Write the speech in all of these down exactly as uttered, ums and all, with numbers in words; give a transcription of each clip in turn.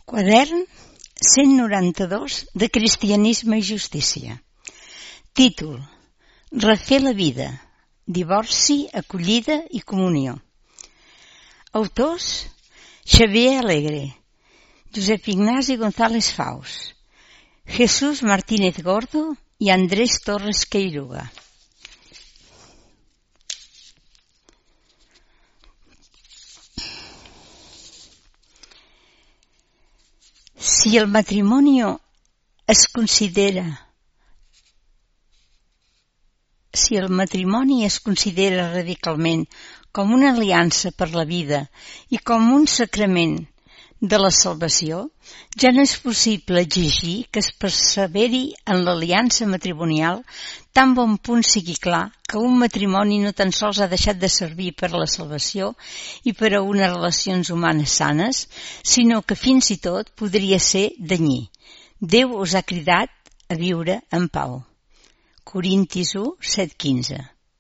Quadern cent noranta-dos de Cristianisme i Justícia. Títol: Refer la vida, divorci, acollida i comunió. Autors: Xavier Alegre, Josep Ignasi González Faus, Jesús Martínez Gordo i Andrés Torres Queiruga. Si el matrimonio es considera si el matrimoni es considera radicalment com una aliança per la vida i com un sacrament de la salvació, ja no és possible exigir que es perseveri en l'aliança matrimonial tan bon punt sigui clar que un matrimoni no tan sols ha deixat de servir per a la salvació i per a unes relacions humanes sanes, sinó que fins i tot podria ser danyí. Déu us ha cridat a viure en pau. Corintis u, set quinze.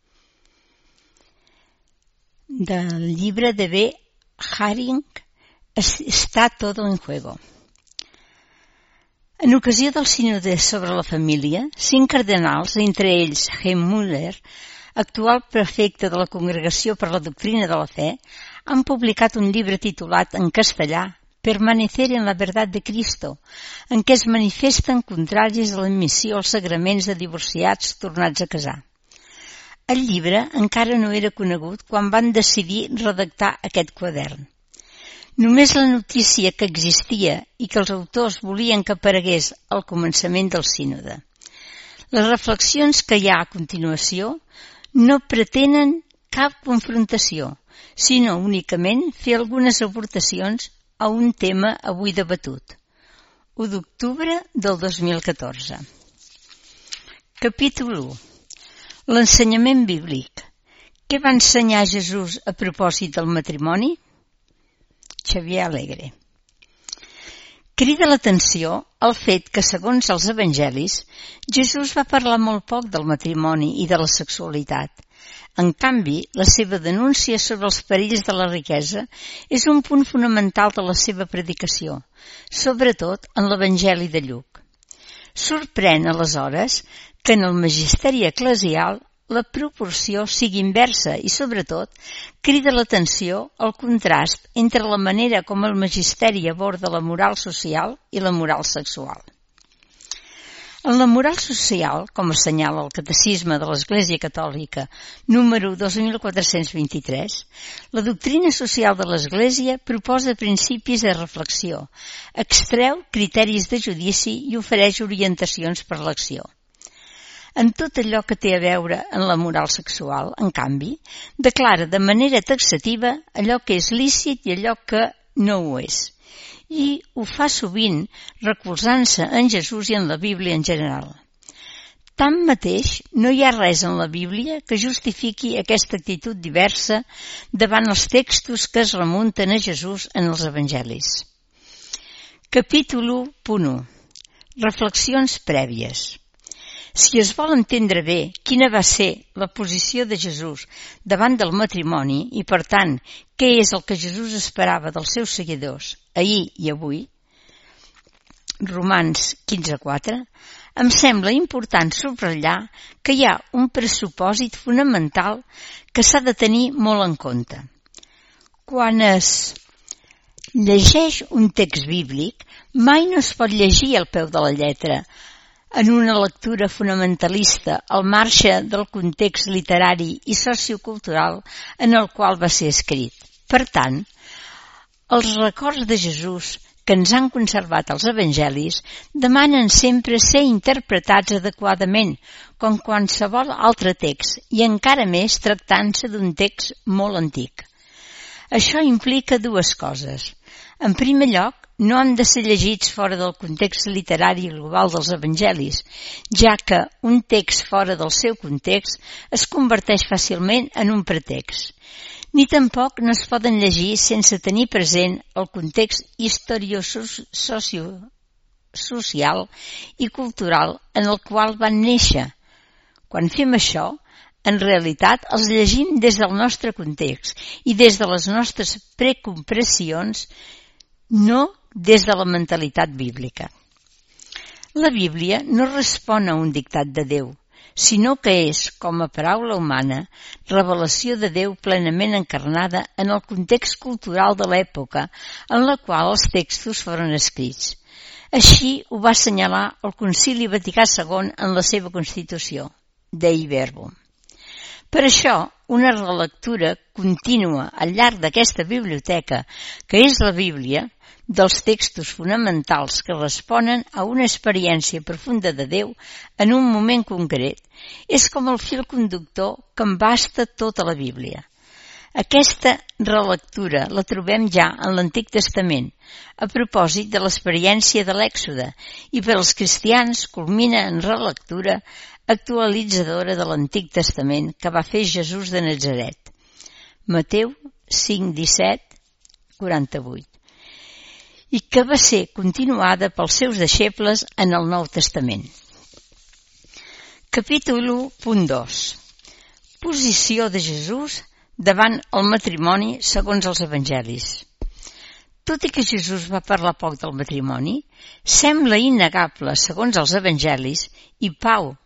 Del llibre de B. Haring, Está todo en juego. En ocasió del sínode sobre la família, cinc cardenals, entre ells Heim Müller, actual prefecte de la Congregació per la Doctrina de la Fe, han publicat un llibre titulat en castellà Permanecer en la verdad de Cristo, en què es manifesten contraris a l'admissió als sagraments de divorciats tornats a casar. El llibre encara no era conegut quan van decidir redactar aquest quadern. Només la notícia que existia i que els autors volien que aparegués al començament del sínode. Les reflexions que hi ha a continuació no pretenen cap confrontació, sinó únicament fer algunes aportacions a un tema avui debatut. u d'octubre del dos mil catorze. Capítol u. L'ensenyament bíblic. Què va ensenyar Jesús a propòsit del matrimoni? Xavier Alegre. Crida l'atenció el fet que, segons els evangelis, Jesús va parlar molt poc del matrimoni i de la sexualitat. En canvi, la seva denúncia sobre els perills de la riquesa és un punt fonamental de la seva predicació, sobretot en l'Evangeli de Lluc. Sorprèn, aleshores, que en el magisteri eclesial la proporció sigui inversa i, sobretot, crida l'atenció el contrast entre la manera com el magisteri aborda la moral social i la moral sexual. En la moral social, com assenyala el Catecisme de l'Església Catòlica, número dos mil quatre-cents vint-i-tres, la doctrina social de l'Església proposa principis de reflexió, extreu criteris de judici i ofereix orientacions per l'acció. En tot allò que té a veure en la moral sexual, en canvi, declara de manera taxativa allò que és lícit i allò que no ho és. I ho fa sovint recolzant-se en Jesús i en la Bíblia en general. Tanmateix, no hi ha res en la Bíblia que justifiqui aquesta actitud diversa davant els textos que es remunten a Jesús en els evangelis. Capítol u punt u. Reflexions prèvies. Si es vol entendre bé quina va ser la posició de Jesús davant del matrimoni i, per tant, què és el que Jesús esperava dels seus seguidors ahir i avui, Romans quinze quatre, em sembla important subratllar que hi ha un pressupòsit fonamental que s'ha de tenir molt en compte. Quan es llegeix un text bíblic, mai no es pot llegir al peu de la lletra, en una lectura fonamentalista al marge del context literari i sociocultural en el qual va ser escrit. Per tant, els records de Jesús que ens han conservat els evangelis demanen sempre ser interpretats adequadament, com qualsevol altre text, i encara més tractant-se d'un text molt antic. Això implica dues coses. En primer lloc, no han de ser llegits fora del context literari global dels evangelis, ja que un text fora del seu context es converteix fàcilment en un pretext. Ni tampoc no es poden llegir sense tenir present el context historio-social i cultural en el qual van néixer. Quan fem això, en realitat els llegim des del nostre context i des de les nostres precompressions no des de la mentalitat bíblica. La Bíblia no respon a un dictat de Déu, sinó que és, com a paraula humana, revelació de Déu plenament encarnada en el context cultural de l'època en la qual els textos foren escrits. Així ho va assenyalar el Concili Vaticà segon en la seva Constitució, Dei Verbum. Per això, una relectura contínua al llarg d'aquesta biblioteca, que és la Bíblia, dels textos fonamentals que responen a una experiència profunda de Déu en un moment concret, és com el fil conductor que embasta tota la Bíblia. Aquesta relectura la trobem ja en l'Antic Testament, a propòsit de l'experiència de l'Èxode, i per als cristians culmina en relectura actualitzadora de l'Antic Testament que va fer Jesús de Natzaret. Mateu cinc, disset, quaranta-vuit. I que va ser continuada pels seus deixebles en el Nou Testament. Capítol u punt dos. Posició de Jesús davant el matrimoni segons els evangelis. Tot i que Jesús va parlar poc del matrimoni, sembla innegable, segons els evangelis, i Pau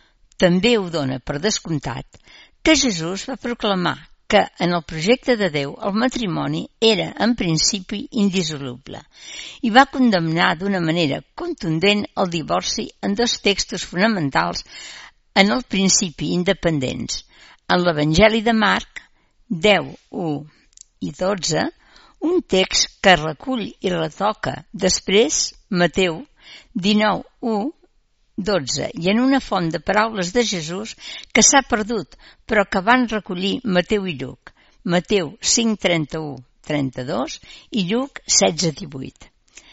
també ho dona per descomptat, que Jesús va proclamar que en el projecte de Déu el matrimoni era en principi indissoluble i va condemnar d'una manera contundent el divorci en dos textos fonamentals en el principi independents. En l'Evangeli de Marc deu, u i dotze, un text que recull i retoca després Mateu dinou, u, dotze, i en una font de paraules de Jesús que s'ha perdut, però que van recollir Mateu i Lluc, Mateu cinc, trenta-u, trenta-dos i Lluc setze, divuit.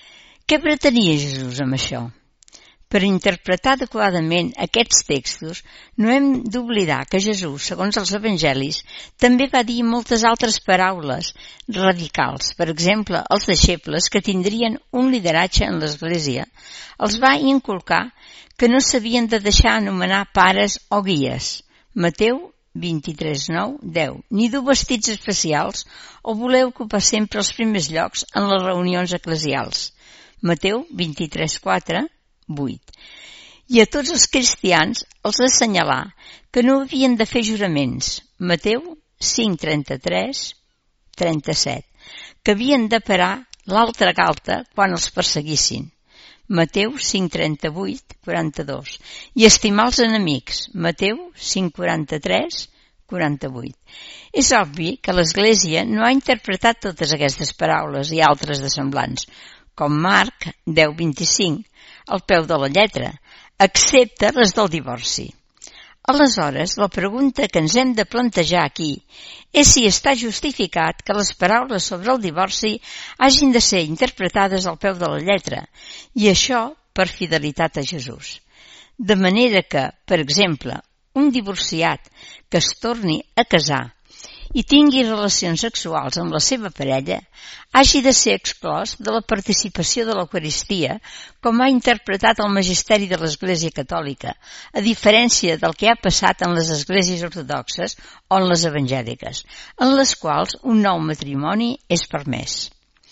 Què pretenia Jesús amb això? Per interpretar adequadament aquests textos, no hem d'oblidar que Jesús, segons els evangelis, també va dir moltes altres paraules radicals. Per exemple, els deixebles que tindrien un lideratge en l'Església els va inculcar que no s'havien de deixar anomenar pares o guies. Mateu vint-i-tres, nou, deu. Ni dur vestits especials o voler ocupar sempre els primers llocs en les reunions eclesials. Mateu vint-i-tres, quatre, vuit. I a tots els cristians els assenyalar que no havien de fer juraments. Mateu cinc, trenta-tres, trenta-set. Que havien de parar l'altra galta quan els perseguissin. Mateu cinc, trenta-vuit, quaranta-dos. I estimar els enemics. Mateu cinc, quaranta-tres, quaranta-vuit. És obvi que l'Església no ha interpretat totes aquestes paraules i altres de semblants, com Marc deu, vint-i-cinc, al peu de la lletra, excepte les del divorci. Aleshores, la pregunta que ens hem de plantejar aquí és si està justificat que les paraules sobre el divorci hagin de ser interpretades al peu de la lletra, i això per fidelitat a Jesús. De manera que, per exemple, un divorciat que es torni a casar i tingui relacions sexuals amb la seva parella, hagi de ser exclòs de la participació de l'Eucaristia, com ha interpretat el magisteri de l'Església Catòlica, a diferència del que ha passat en les esglésies ortodoxes o en les evangèliques, en les quals un nou matrimoni és permès.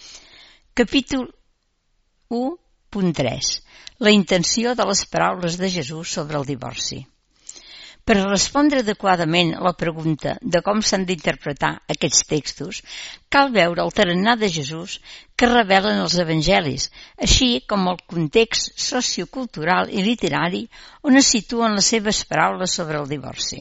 Capítol u punt tres. La intenció de les paraules de Jesús sobre el divorci. Per respondre adequadament a la pregunta de com s'han d'interpretar aquests textos, cal veure el tarannà de Jesús que revelen els evangelis, així com el context sociocultural i literari on es situen les seves paraules sobre el divorci.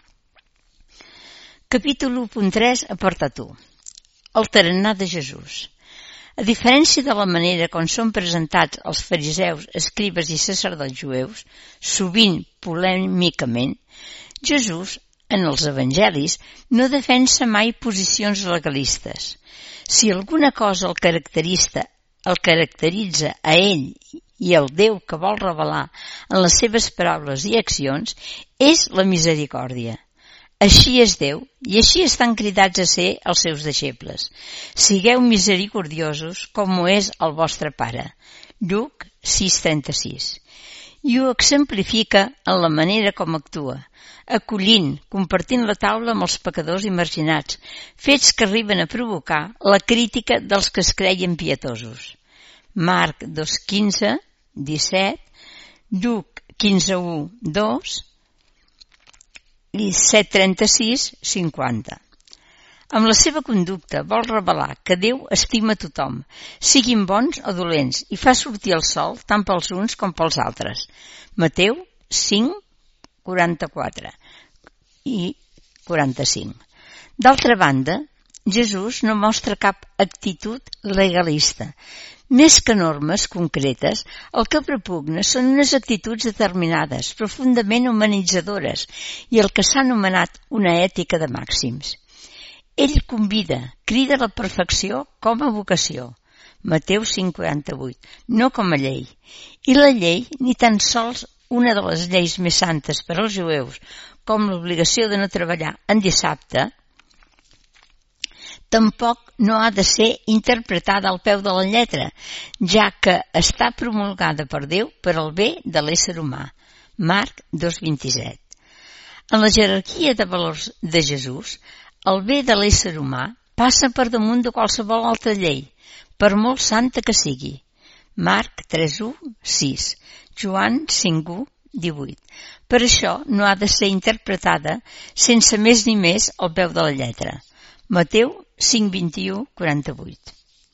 Capítol u punt tres, apartat u. El tarannà de Jesús. A diferència de la manera com són presentats els fariseus, escribes i sacerdots jueus, sovint polèmicament, Jesús, en els evangelis, no defensa mai posicions legalistes. Si alguna cosa el caracteritza, el caracteritza a ell i el Déu que vol revelar en les seves paraules i accions, és la misericòrdia. Així és Déu, i així estan cridats a ser els seus deixebles. Sigueu misericordiosos com ho és el vostre Pare. Lluc sis, trenta-sis. i ho exemplifica en la manera com actua, acollint, compartint la taula amb els pecadors i marginats, fets que arriben a provocar la crítica dels que es creien pietosos. Marc dos, quinze, disset, Lluc quinze, u, dos i set, trenta-sis, cinquanta. Amb la seva conducta vol revelar que Déu estima tothom, siguin bons o dolents, i fa sortir el sol tant pels uns com pels altres. Mateu cinc, quaranta-quatre i quaranta-cinc. D'altra banda, Jesús no mostra cap actitud legalista. Més que normes concretes, el que propugna són unes actituds determinades, profundament humanitzadores, i el que s'ha anomenat una ètica de màxims. Ell convida, crida a la perfecció com a vocació, Mateu cinc, quaranta-vuit, no com a llei. I la llei, ni tan sols una de les lleis més santes per als jueus, com l'obligació de no treballar en dissabte, tampoc no ha de ser interpretada al peu de la lletra, ja que està promulgada per Déu per al bé de l'ésser humà. Marc dos, vint-i-set. En la jerarquia de valors de Jesús, el bé de l'ésser humà passa per damunt de qualsevol altra llei, per molt santa que sigui. Marc tres, u, sis, Joan cinc, u, divuit. Per això no ha de ser interpretada sense més ni més al peu de la lletra. Mateu cinc, vint-i-u, quaranta-vuit.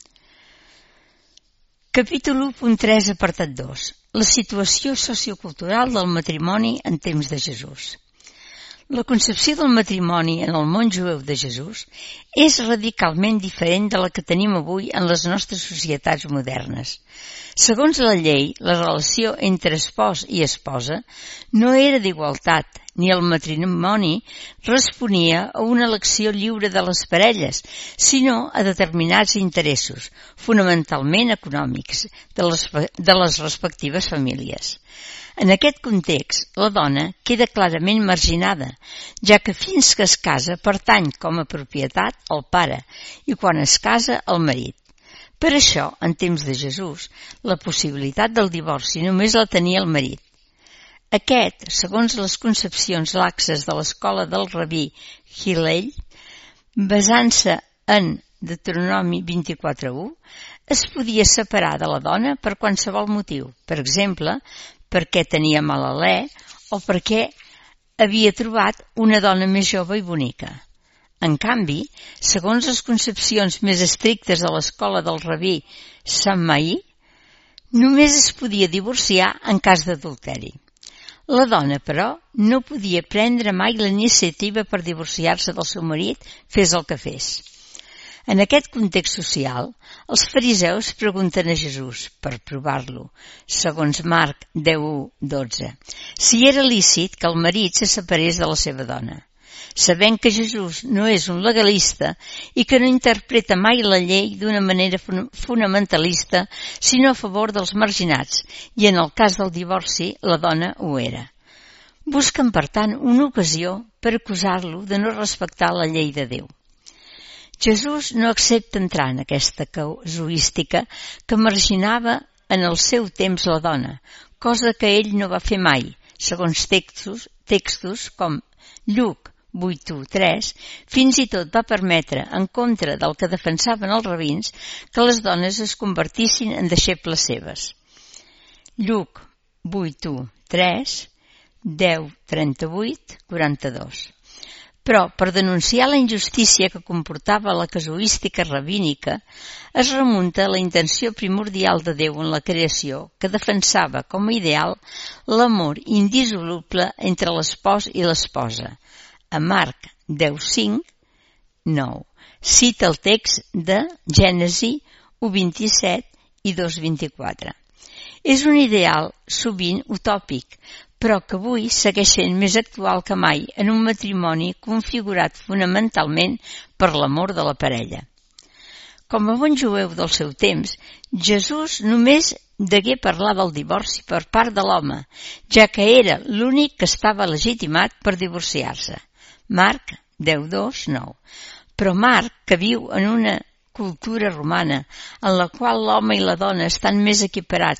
Capítol u punt tres, apartat dos. La situació sociocultural del matrimoni en temps de Jesús. La concepció del matrimoni en el món jueu de Jesús és radicalment diferent de la que tenim avui en les nostres societats modernes. Segons la llei, la relació entre espòs i esposa no era d'igualtat, ni el matrimoni responia a una elecció lliure de les parelles, sinó a determinats interessos, fonamentalment econòmics, de les, de les respectives famílies. En aquest context, la dona queda clarament marginada, ja que fins que es casa pertany com a propietat al pare i quan es casa al marit. Per això, en temps de Jesús, la possibilitat del divorci només la tenia el marit. Aquest, segons les concepcions laxes de l'escola del rabí Hillel, basant-se en Deuteronomi vint-i-quatre, u, es podia separar de la dona per qualsevol motiu, per exemple, perquè tenia mal alè o perquè havia trobat una dona més jove i bonica. En canvi, segons les concepcions més estrictes de l'escola del rabí Shammai, només es podia divorciar en cas d'adulteri. La dona, però, no podia prendre mai la iniciativa per divorciar-se del seu marit, fes el que fes. En aquest context social, els fariseus pregunten a Jesús, per provar-lo, segons Marc deu, u, dotze, si era lícit que el marit se separés de la seva dona. Sabent que Jesús no és un legalista i que no interpreta mai la llei d'una manera fonamentalista, sinó a favor dels marginats, i en el cas del divorci la dona ho era. Busquen, per tant, una ocasió per acusar-lo de no respectar la llei de Déu. Jesús no accepta entrar en aquesta casuística que marginava en el seu temps la dona, cosa que ell no va fer mai, segons textos, textos com Lluc vuit, u, tres, fins i tot va permetre, en contra del que defensaven els rabins, que les dones es convertissin en deixebles seves. Lluc vuit, u, tres, deu, trenta-vuit, quaranta-dos. Però, per denunciar la injustícia que comportava la casuística rabínica, es remunta a la intenció primordial de Déu en la creació, que defensava com a ideal l'amor indissoluble entre l'espòs i l'esposa. A Marc deu, cinc, nou. Cita el text de Gènesi u, vint-i-set i dos, vint-i-quatre. És un ideal sovint utòpic, però que avui segueix sent més actual que mai en un matrimoni configurat fonamentalment per l'amor de la parella. Com a bon jueu del seu temps, Jesús només degué parlar del divorci per part de l'home, ja que era l'únic que estava legitimat per divorciar-se. Marc deu, dos, nou. Però Marc, que viu en una cultura romana en la qual l'home i la dona estan més equiparats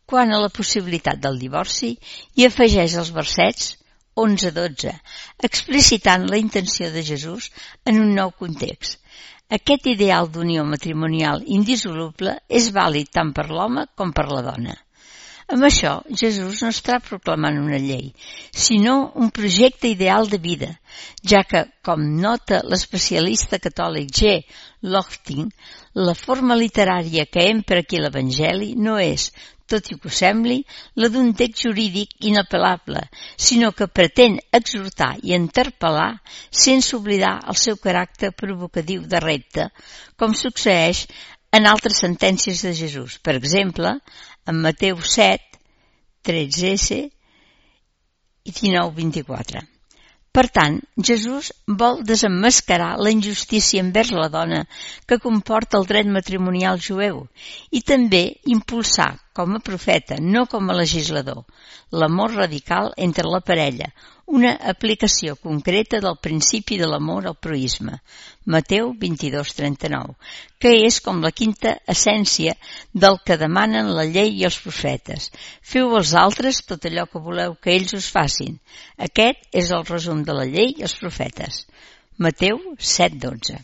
quant a la possibilitat del divorci i afegeix els versets onze a dotze, explicitant la intenció de Jesús en un nou context. Aquest ideal d'unió matrimonial indissoluble és vàlid tant per l'home com per la dona. Amb això, Jesús no està proclamant una llei, sinó un projecte ideal de vida, ja que, com nota l'especialista catòlic G. Lochting, la forma literària que empra aquí l'Evangeli no és, tot i que ho sembli, la d'un text jurídic inapel·lable, sinó que pretén exhortar i interpel·lar sense oblidar el seu caràcter provocatiu de repte, com succeeix en altres sentències de Jesús. Per exemple, en Mateu set, tretze essa i dinou vint-i-quatre. Per tant, Jesús vol desemmascarar la injustícia envers la dona que comporta el dret matrimonial jueu i també impulsar, com a profeta, no com a legislador, l'amor radical entre la parella, una aplicació concreta del principi de l'amor al proïsme, Mateu vint-i-dos trenta-nou, que és com la quinta essència del que demanen la llei i els profetes. Feu als altres tot allò que voleu que ells us facin. Aquest és el resum de la llei i els profetes. Mateu set dotze.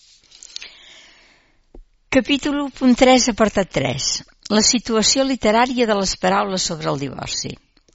Capítol u punt tres, apartat tres. La situació literària de les paraules sobre el divorci.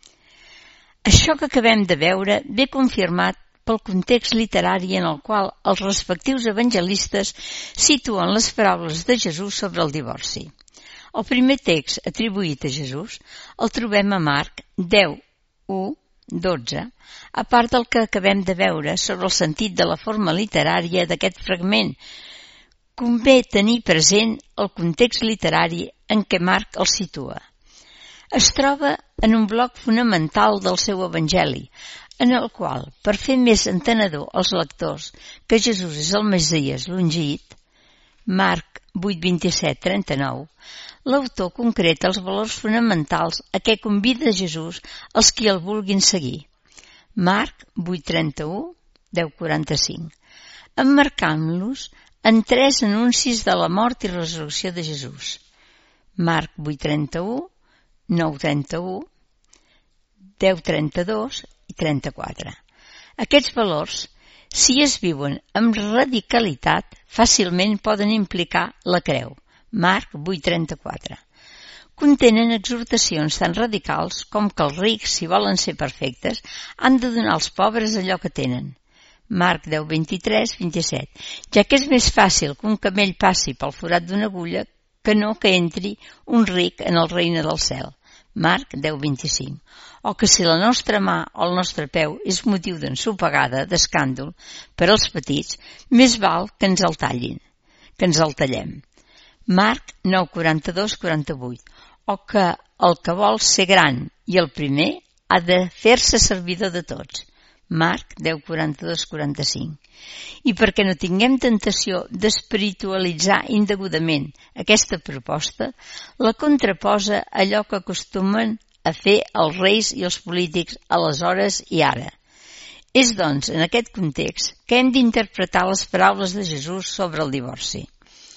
Això que acabem de veure ve confirmat pel context literari en el qual els respectius evangelistes situen les paraules de Jesús sobre el divorci. El primer text atribuït a Jesús el trobem a Marc deu, u, dotze, a part del que acabem de veure sobre el sentit de la forma literària d'aquest fragment. Convé tenir present el context literari en què Marc el situa. Es troba en un bloc fonamental del seu evangeli, en el qual, per fer més entenedor als lectors que Jesús és el Messies l'ungit, Marc vuit vint-i-set trenta-nou, l'autor concreta els valors fonamentals a què convida Jesús els qui el vulguin seguir. Marc vuit trenta-u, deu quaranta-cinc, emmarcant-los en tres anuncis de la mort i resurrecció de Jesús. Marc vuit trenta-u, nou trenta-u, deu trenta-dos i trenta-quatre. Aquests valors, si es viuen amb radicalitat, fàcilment poden implicar la creu. Marc vuit trenta-quatre. Contenen exhortacions tan radicals com que els rics, si volen ser perfectes, han de donar als pobres allò que tenen. Marc deu vint-i-tres vint-i-set. Ja que és més fàcil que un camell passi pel forat d'una agulla que no que entri un ric en el regne del cel. Marc deu vint-i-cinc. O que si la nostra mà o el nostre peu és motiu d'ensopegada, d'escàndol, per als petits, més val que ens el tallin, que ens el tallem. Marc nou quaranta-dos quaranta-vuit. O que el que vol ser gran i el primer ha de fer-se servidor de tots. Marc deu quaranta-dos quaranta-cinc. I perquè no tinguem tentació d'espiritualitzar indegudament aquesta proposta, la contraposa allò que acostumen a fer els reis i els polítics aleshores i ara. És, doncs, en aquest context que hem d'interpretar les paraules de Jesús sobre el divorci.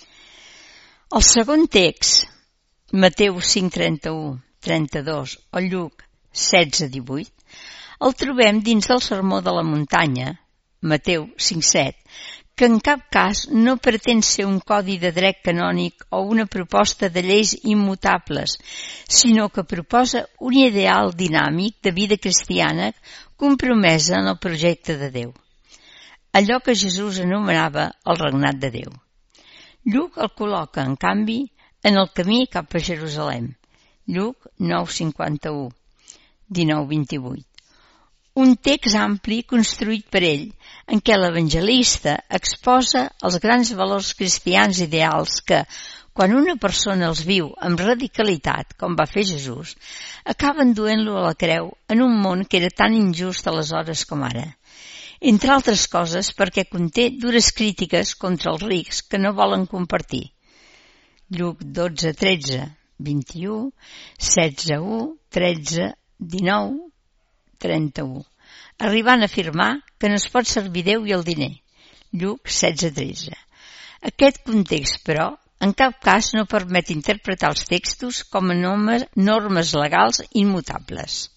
El segon text, Mateu cinc trenta-u trenta-dos o Lluc setze divuit, el trobem dins del Sermó de la Muntanya, Mateu cinc set, que en cap cas no pretén ser un codi de dret canònic o una proposta de lleis immutables, sinó que proposa un ideal dinàmic de vida cristiana compromesa en el projecte de Déu. Allò que Jesús anomenava el regnat de Déu. Lluc el col·loca, en canvi, en el camí cap a Jerusalem. Lluc nou cinquanta-u, dinou vint-i-vuit. Un text ampli construït per ell, en què l'evangelista exposa els grans valors cristians ideals que, quan una persona els viu amb radicalitat, com va fer Jesús, acaben duent-lo a la creu en un món que era tan injust aleshores com ara. Entre altres coses perquè conté dures crítiques contra els rics que no volen compartir. Lluc dotze tretze, vint-i-u, setze u, tretze, dinou, trenta-u, arribant a afirmar que no es pot servir Déu i el diner. Lluc setze tretze. Aquest context, però, en cap cas no permet interpretar els textos com a normes legals immutables.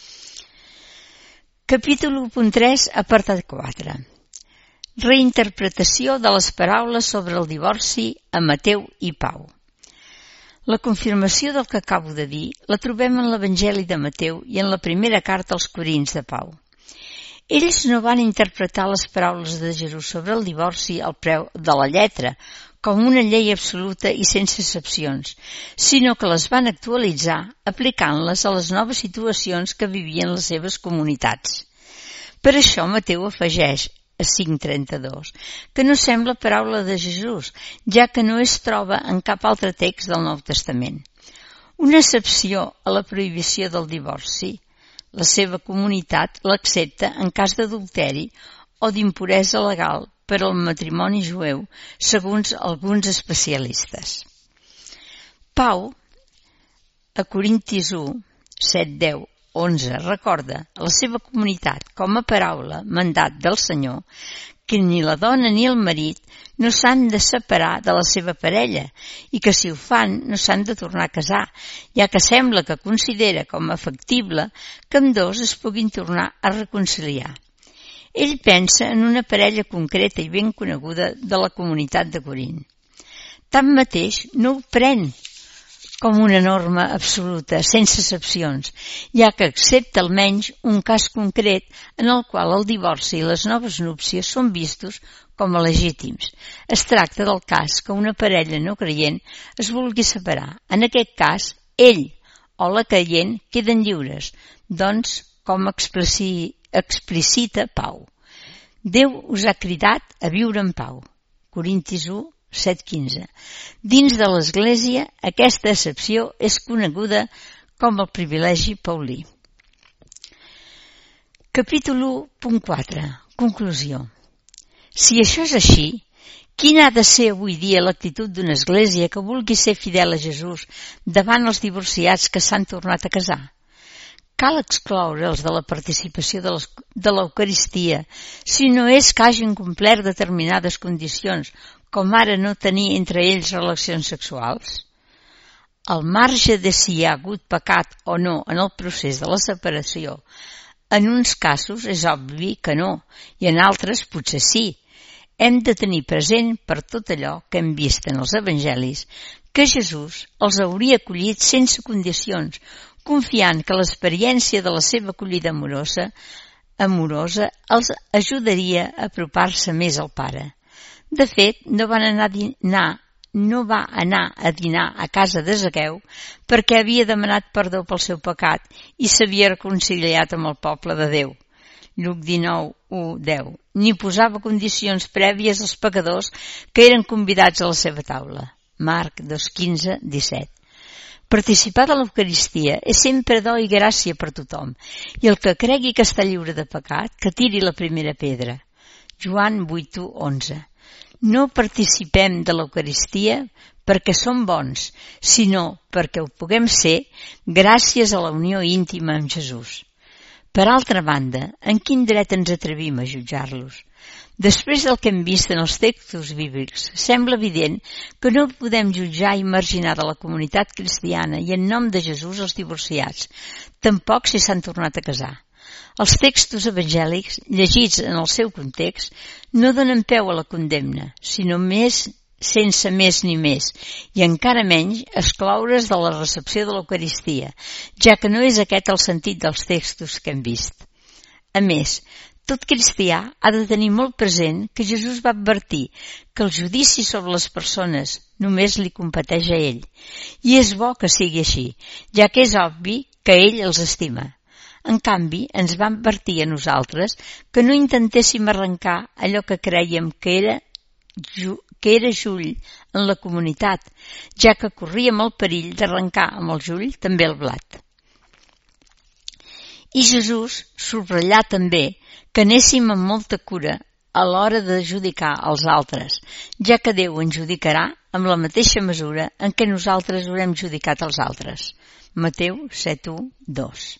Capítol u punt tres, apartat quatre. Reinterpretació de les paraules sobre el divorci a Mateu i Pau. La confirmació del que acabo de dir la trobem en l'Evangeli de Mateu i en la primera carta als Corins de Pau. Ells no van interpretar les paraules de Jesús sobre el divorci al peu de la lletra, com una llei absoluta i sense excepcions, sinó que les van actualitzar aplicant-les a les noves situacions que vivien les seves comunitats. Per això Mateu afegeix a cinc trenta-dos, que no sembla paraula de Jesús, ja que no es troba en cap altre text del Nou Testament. Una excepció a la prohibició del divorci. La seva comunitat l'accepta en cas d'adulteri o d'impuresa legal per al matrimoni jueu, segons alguns especialistes. Pau, a Corintis u, set deu, onze, recorda a la seva comunitat com a paraula, mandat del Senyor, que ni la dona ni el marit no s'han de separar de la seva parella i que si ho fan no s'han de tornar a casar, ja que sembla que considera com a factible que ambdós es puguin tornar a reconciliar. Ell pensa en una parella concreta i ben coneguda de la comunitat de Corint. Tanmateix, no ho pren com una norma absoluta, sense excepcions, ja que accepta almenys un cas concret en el qual el divorci i les noves núpcies són vistos com a legítims. Es tracta del cas que una parella no creient es vulgui separar. En aquest cas, ell o la creient queden lliures, doncs, com explicita Pau. Déu us ha cridat a viure en pau. Corintis u, set quinze. Dins de l'Església, aquesta excepció és coneguda com el privilegi paulí. Capítol u punt quatre. Conclusió. Si això és així, quina ha de ser avui dia l'actitud d'una església que vulgui ser fidel a Jesús davant els divorciats que s'han tornat a casar? Cal excloure'ls de la participació de l'Eucaristia si no és que hagin complert determinades condicions, com ara no tenir entre ells relacions sexuals? Al marge de si hi ha hagut pecat o no en el procés de la separació, en uns casos és obvi que no, i en altres potser sí. Hem de tenir present per tot allò que hem vist en els evangelis que Jesús els hauria acollit sense condicions, confiant que l'experiència de la seva acollida amorosa, amorosa els ajudaria a apropar-se més al Pare. De fet, no, van anar a dinar, no va anar a dinar a casa de Zaqueu perquè havia demanat perdó pel seu pecat i s'havia reconciliat amb el poble de Déu. Lluc dinou, u, deu. Ni posava condicions prèvies als pecadors que eren convidats a la seva taula. Marc dos, quinze, disset. Participar de l'Eucaristia és sempre do i gràcia per tothom, i el que cregui que està lliure de pecat, que tiri la primera pedra. Joan vuit, u, onze. No participem de l'Eucaristia perquè som bons, sinó perquè ho puguem ser gràcies a la unió íntima amb Jesús. Per altra banda, en quin dret ens atrevim a jutjar-los? Després del que hem vist en els textos bíblics, sembla evident que no podem jutjar i marginar de la comunitat cristiana i en nom de Jesús els divorciats, tampoc si s'han tornat a casar. Els textos evangèlics, llegits en el seu context, no donen peu a la condemna, sinó més sense més ni més, i encara menys excloure's de la recepció de l'Eucaristia, ja que no és aquest el sentit dels textos que hem vist. A més, tot cristià ha de tenir molt present que Jesús va advertir que el judici sobre les persones només li competeix a ell, i és bo que sigui així, ja que és obvi que ell els estima. En canvi, ens va advertir a nosaltres que no intentéssim arrencar allò que crèiem que era, que era jull en la comunitat, ja que corríem el perill d'arrencar amb el jull també el blat. I Jesús subratllà també que anéssim amb molta cura a l'hora de judicar als altres, ja que Déu ens judicarà amb la mateixa mesura en què nosaltres haurem judicat als altres. Mateu set, u, dos.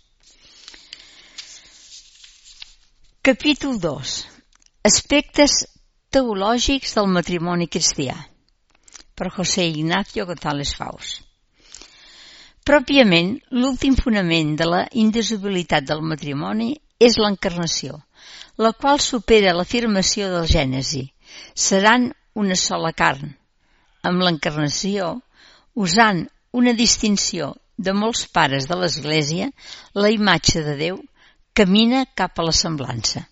Capítol dos. Aspectes teològics del matrimoni cristià. per José Ignacio González Faus. Pròpiament, l'últim fonament de la indissolubilitat del matrimoni és l'encarnació, la qual supera l'afirmació del Gènesi. Seran una sola carn. Amb l'encarnació, usant una distinció de molts pares de l'Església, la imatge de Déu camina cap a la semblança.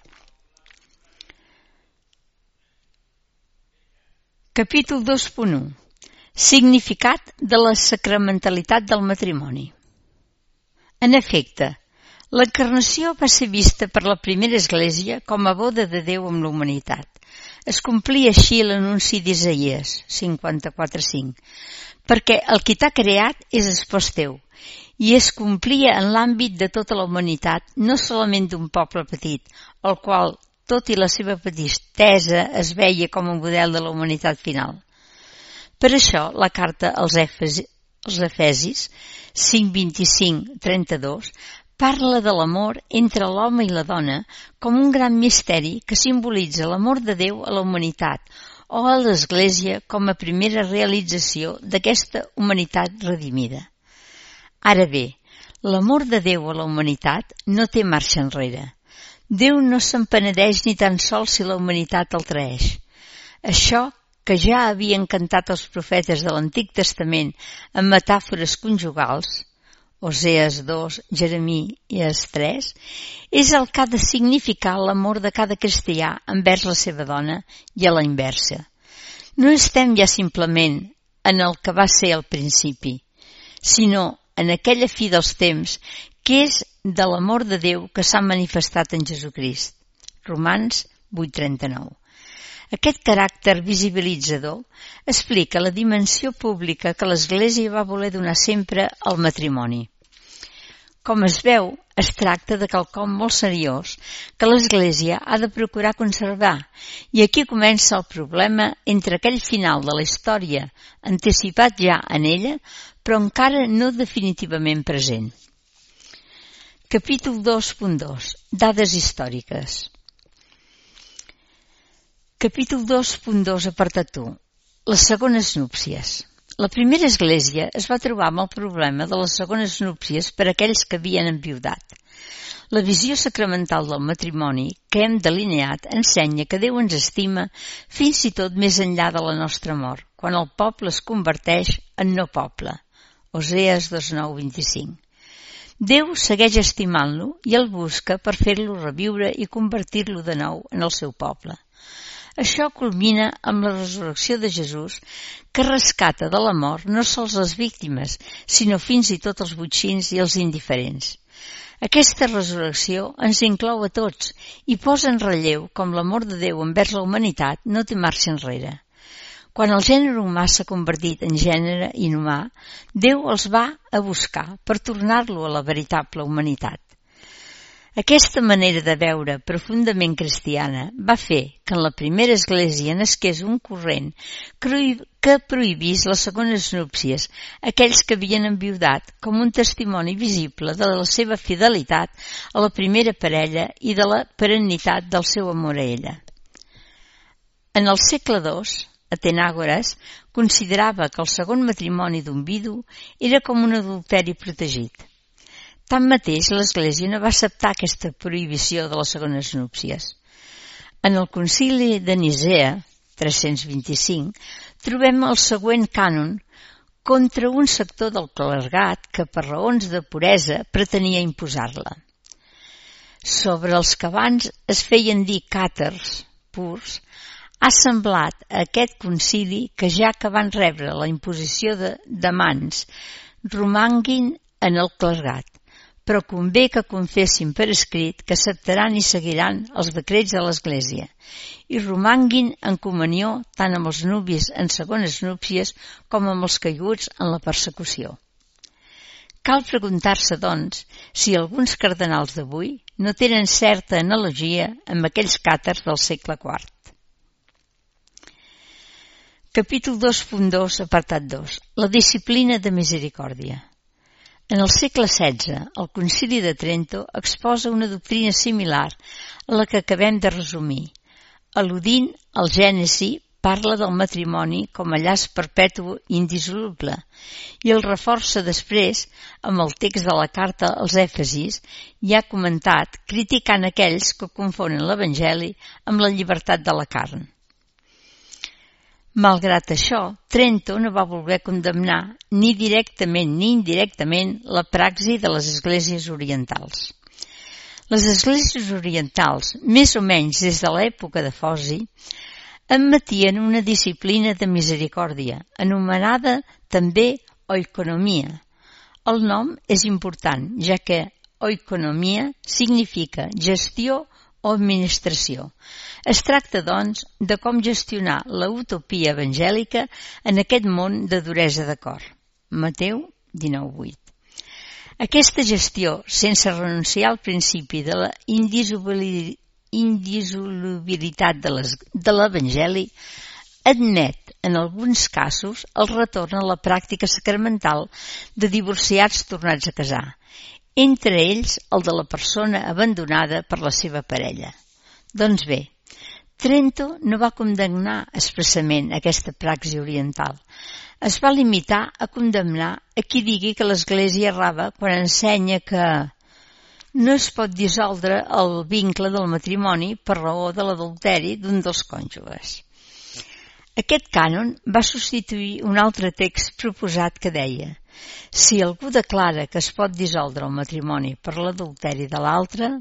Capítol dos punt u. Significat de la sacramentalitat del matrimoni. En efecte, l'encarnació va ser vista per la primera Església com a boda de Déu amb la humanitat. Es complia així l'anunci d'Isaïes cinquanta-quatre cinc, perquè el qui t'ha creat és espòs teu, i es complia en l'àmbit de tota la humanitat, no solament d'un poble petit, el qual, tot i la seva petitesa, es veia com a model de la humanitat final. Per això, la carta als Efesis, als Efesis cinc vint-i-cinc trenta-dos parla de l'amor entre l'home i la dona com un gran misteri que simbolitza l'amor de Déu a la humanitat o a l'Església com a primera realització d'aquesta humanitat redimida. Ara bé, l'amor de Déu a la humanitat no té marxa enrere. Déu no se'n penedeix ni tan sols si la humanitat el traeix. Això que ja havien cantat els profetes de l'Antic Testament en metàfores conjugals, Osees dos, Jeremías tres, és el que ha de significar l'amor de cada cristià envers la seva dona i a la inversa. No estem ja simplement en el que va ser al principi, sinó en aquella fi dels temps que és de l'amor de Déu que s'ha manifestat en Jesucrist. Romans vuit trenta-nou. Aquest caràcter visibilitzador explica la dimensió pública que l'Església va voler donar sempre al matrimoni. Com es veu, es tracta de quelcom molt seriós que l'Església ha de procurar conservar, i aquí comença el problema entre aquell final de la història, anticipat ja en ella, però encara no definitivament present. Capítol dos punt dos. Dades històriques. Capítol dos punt dos, apartat u. Les segones núpcies. La primera Església es va trobar amb el problema de les segones núpcies per a aquells que havien enviudat. La visió sacramental del matrimoni que hem delineat ensenya que Déu ens estima fins i tot més enllà de la nostra mort, quan el poble es converteix en no poble. Osees dos nou vint-i-cinc. Déu segueix estimant-lo i el busca per fer-lo reviure i convertir-lo de nou en el seu poble. Això culmina amb la resurrecció de Jesús, que rescata de la mort no sols les víctimes, sinó fins i tot els botxins i els indiferents. Aquesta resurrecció ens inclou a tots i posa en relleu com l'amor de Déu envers la humanitat no té marxa enrere. Quan el gènere humà s'ha convertit en gènere inhumà, Déu els va a buscar per tornar-lo a la veritable humanitat. Aquesta manera de veure profundament cristiana va fer que en la primera Església nasqués un corrent que prohibís les segones núpcies, aquells que havien enviudat, com un testimoni visible de la seva fidelitat a la primera parella i de la perennitat del seu amor a ella. En el segle dos, Atenàgores considerava que el segon matrimoni d'un vidu era com un adulteri protegit. Tanmateix, l'Església no va acceptar aquesta prohibició de les segones núpcies. En el concili de Nicea, tres-cents vint-i-cinc, trobem el següent cànon contra un sector del clergat que, per raons de puresa, pretenia imposar-la. Sobre els que abans es feien dir càters purs, ha semblat a aquest concili que, ja que van rebre la imposició de, de mans, romanguin en el clergat, però convé que confessin per escrit que acceptaran i seguiran els decrets de l'Església i romanguin en comunió tant amb els nuvis en segones núpcies com amb els caiguts en la persecució. Cal preguntar-se, doncs, si alguns cardenals d'avui no tenen certa analogia amb aquells càters del segle quart. Capítol dos punt dos, apartat dos. La disciplina de misericòrdia. En el segle setze, el Concili de Trento exposa una doctrina similar a la que acabem de resumir, al·ludint al Gènesi parla del matrimoni com a llaç perpetu indissoluble i el reforça després amb el text de la carta als Èfesis, i ha comentat criticant aquells que confonen l'Evangeli amb la llibertat de la carn. Malgrat això, Trento no va voler condemnar ni directament ni indirectament la praxi de les esglésies orientals. Les esglésies orientals, més o menys des de l'època de Foci, admetien una disciplina de misericòrdia, anomenada també oikonomia. El nom és important, ja que oikonomia significa gestió o administració. Es tracta, doncs, de com gestionar la utopia evangèlica en aquest món de duresa de cor. Mateu dinou vuit. Aquesta gestió, sense renunciar al principi de la indissolubilitat indissolubilitat de l'Evangeli, admet, en alguns casos, el retorn a la pràctica sacramental de divorciats tornats a casar, entre ells el de la persona abandonada per la seva parella. Doncs bé, Trento no va condemnar expressament aquesta praxi oriental. Es va limitar a condemnar a qui digui que l'Església errava quan ensenya que no es pot dissoldre el vincle del matrimoni per raó de l'adulteri d'un dels cònjuges. Aquest cànon va substituir un altre text proposat que deia: si algú declara que es pot dissoldre el matrimoni per l'adulteri de l'altre,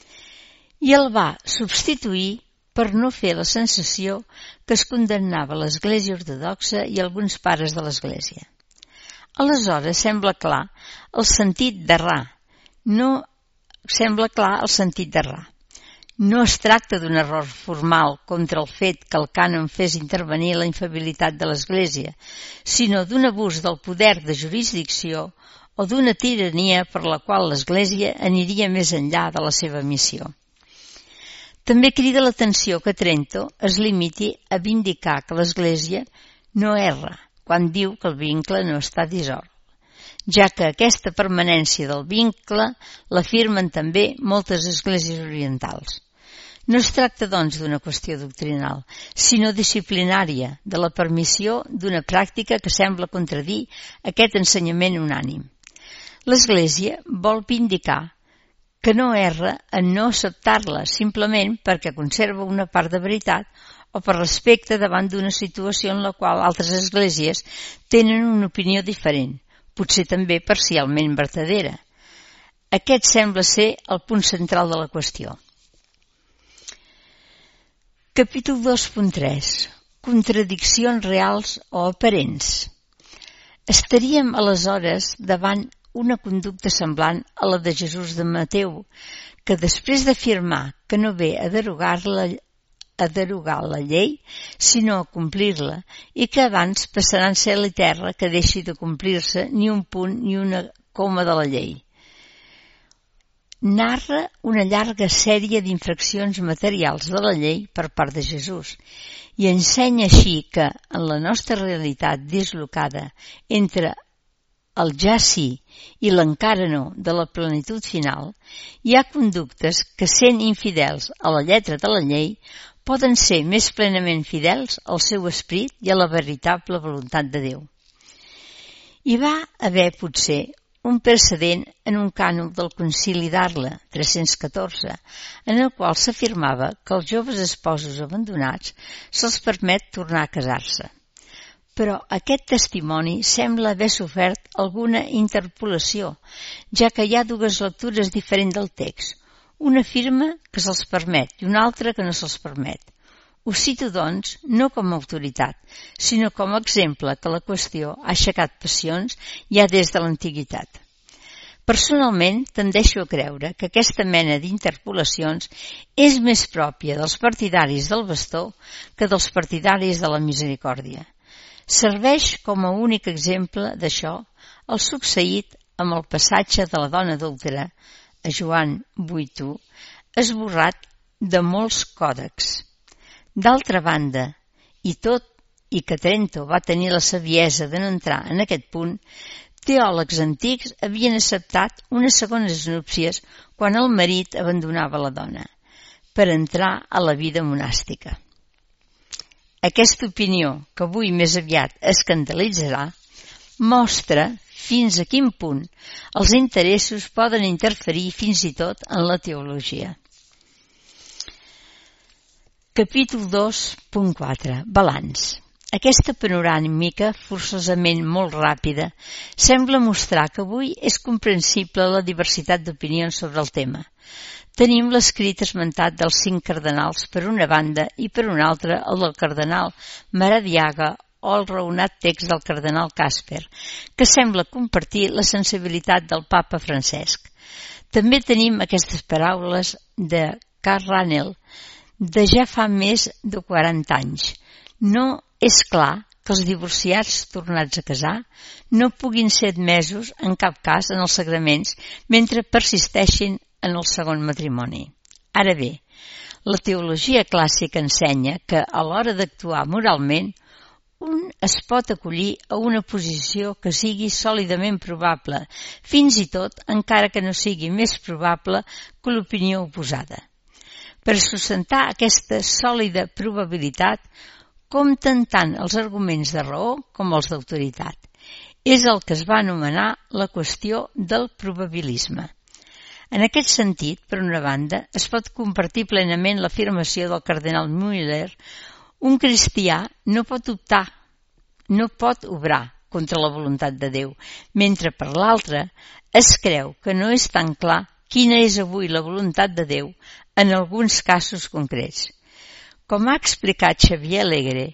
i el va substituir per no fer la sensació que es condemnava l'Església ortodoxa i alguns pares de l'Església. Aleshores sembla clar el sentit d'errar, no Sembla clar el sentit d'errar. No es tracta d'un error formal contra el fet que el cànon fes intervenir la infabilitat de l'Església, sinó d'un abús del poder de jurisdicció o d'una tirania per la qual l'Església aniria més enllà de la seva missió. També crida l'atenció que Trento es limiti a vindicar que l'Església no erra quan diu que el vincle no està dissolt, ja que aquesta permanència del vincle l'afirmen també moltes esglésies orientals. No es tracta, doncs, d'una qüestió doctrinal, sinó disciplinària, de la permissió d'una pràctica que sembla contradir aquest ensenyament unànim. L'Església vol vindicar que no erra en no acceptar-la simplement perquè conserva una part de veritat o per respecte davant d'una situació en la qual altres esglésies tenen una opinió diferent, potser també parcialment vertadera. Aquest sembla ser el punt central de la qüestió. Capítol dos punt tres. Contradiccions reals o aparents. Estaríem aleshores davant una conducta semblant a la de Jesús de Mateu, que després d'afirmar que no ve a derogar-la a derogar la llei, sinó a complir-la, i que abans passaran cel i terra que deixi de complir-se ni un punt ni una coma de la llei. Narra una llarga sèrie d'infraccions materials de la llei per part de Jesús i ensenya així que, en la nostra realitat dislocada entre el ja sí i l'encara no de la plenitud final, hi ha conductes que, sent infidels a la lletra de la llei, poden ser més plenament fidels al seu esperit i a la veritable voluntat de Déu. Hi va haver, potser, un precedent en un cànon del Concili d'Arles, tres-cents catorze, en el qual s'afirmava que als joves esposos abandonats se'ls permet tornar a casar-se. Però aquest testimoni sembla haver sofert alguna interpolació, ja que hi ha dues lectures diferents del text. Una afirma que se'ls permet i una altra que no se'ls permet. Ho cito, doncs, no com a autoritat, sinó com a exemple que la qüestió ha aixecat passions ja des de l'antiguitat. Personalment, tendeixo a creure que aquesta mena d'interpolacions és més pròpia dels partidaris del bastó que dels partidaris de la misericòrdia. Serveix com a únic exemple d'això el succeït amb el passatge de la dona adúltera, a Joan vuit u, esborrat de molts còdecs. D'altra banda, i tot i que Trento va tenir la saviesa de no entrar en aquest punt, teòlegs antics havien acceptat unes segones núpcies quan el marit abandonava la dona, per entrar a la vida monàstica. Aquesta opinió, que avui més aviat escandalitzarà, mostra fins a quin punt els interessos poden interferir fins i tot en la teologia. Capítol dos punt quatre. Balanç. Aquesta panoràmica, forçosament molt ràpida, sembla mostrar que avui és comprensible la diversitat d'opinions sobre el tema. Tenim l'escrit esmentat dels cinc cardenals per una banda i per una altra el del cardenal Maradiaga o el raonat text del cardenal Casper, que sembla compartir la sensibilitat del papa Francesc. També tenim aquestes paraules de Karl Rahner de ja fa més de quaranta anys. No és clar que els divorciats tornats a casar no puguin ser admesos en cap cas en els sagraments mentre persisteixin en el segon matrimoni. Ara bé, la teologia clàssica ensenya que a l'hora d'actuar moralment un es pot acollir a una posició que sigui sòlidament probable, fins i tot encara que no sigui més probable que l'opinió oposada. Per sustentar aquesta sòlida probabilitat compten tant els arguments de raó com els d'autoritat. És el que es va anomenar la qüestió del probabilisme. En aquest sentit, per una banda, es pot compartir plenament l'afirmació del cardenal Müller: un cristià no pot optar, no pot obrar contra la voluntat de Déu, mentre per l'altra es creu que no és tan clar quina és avui la voluntat de Déu en alguns casos concrets. Com ha explicat Xavier Alegre,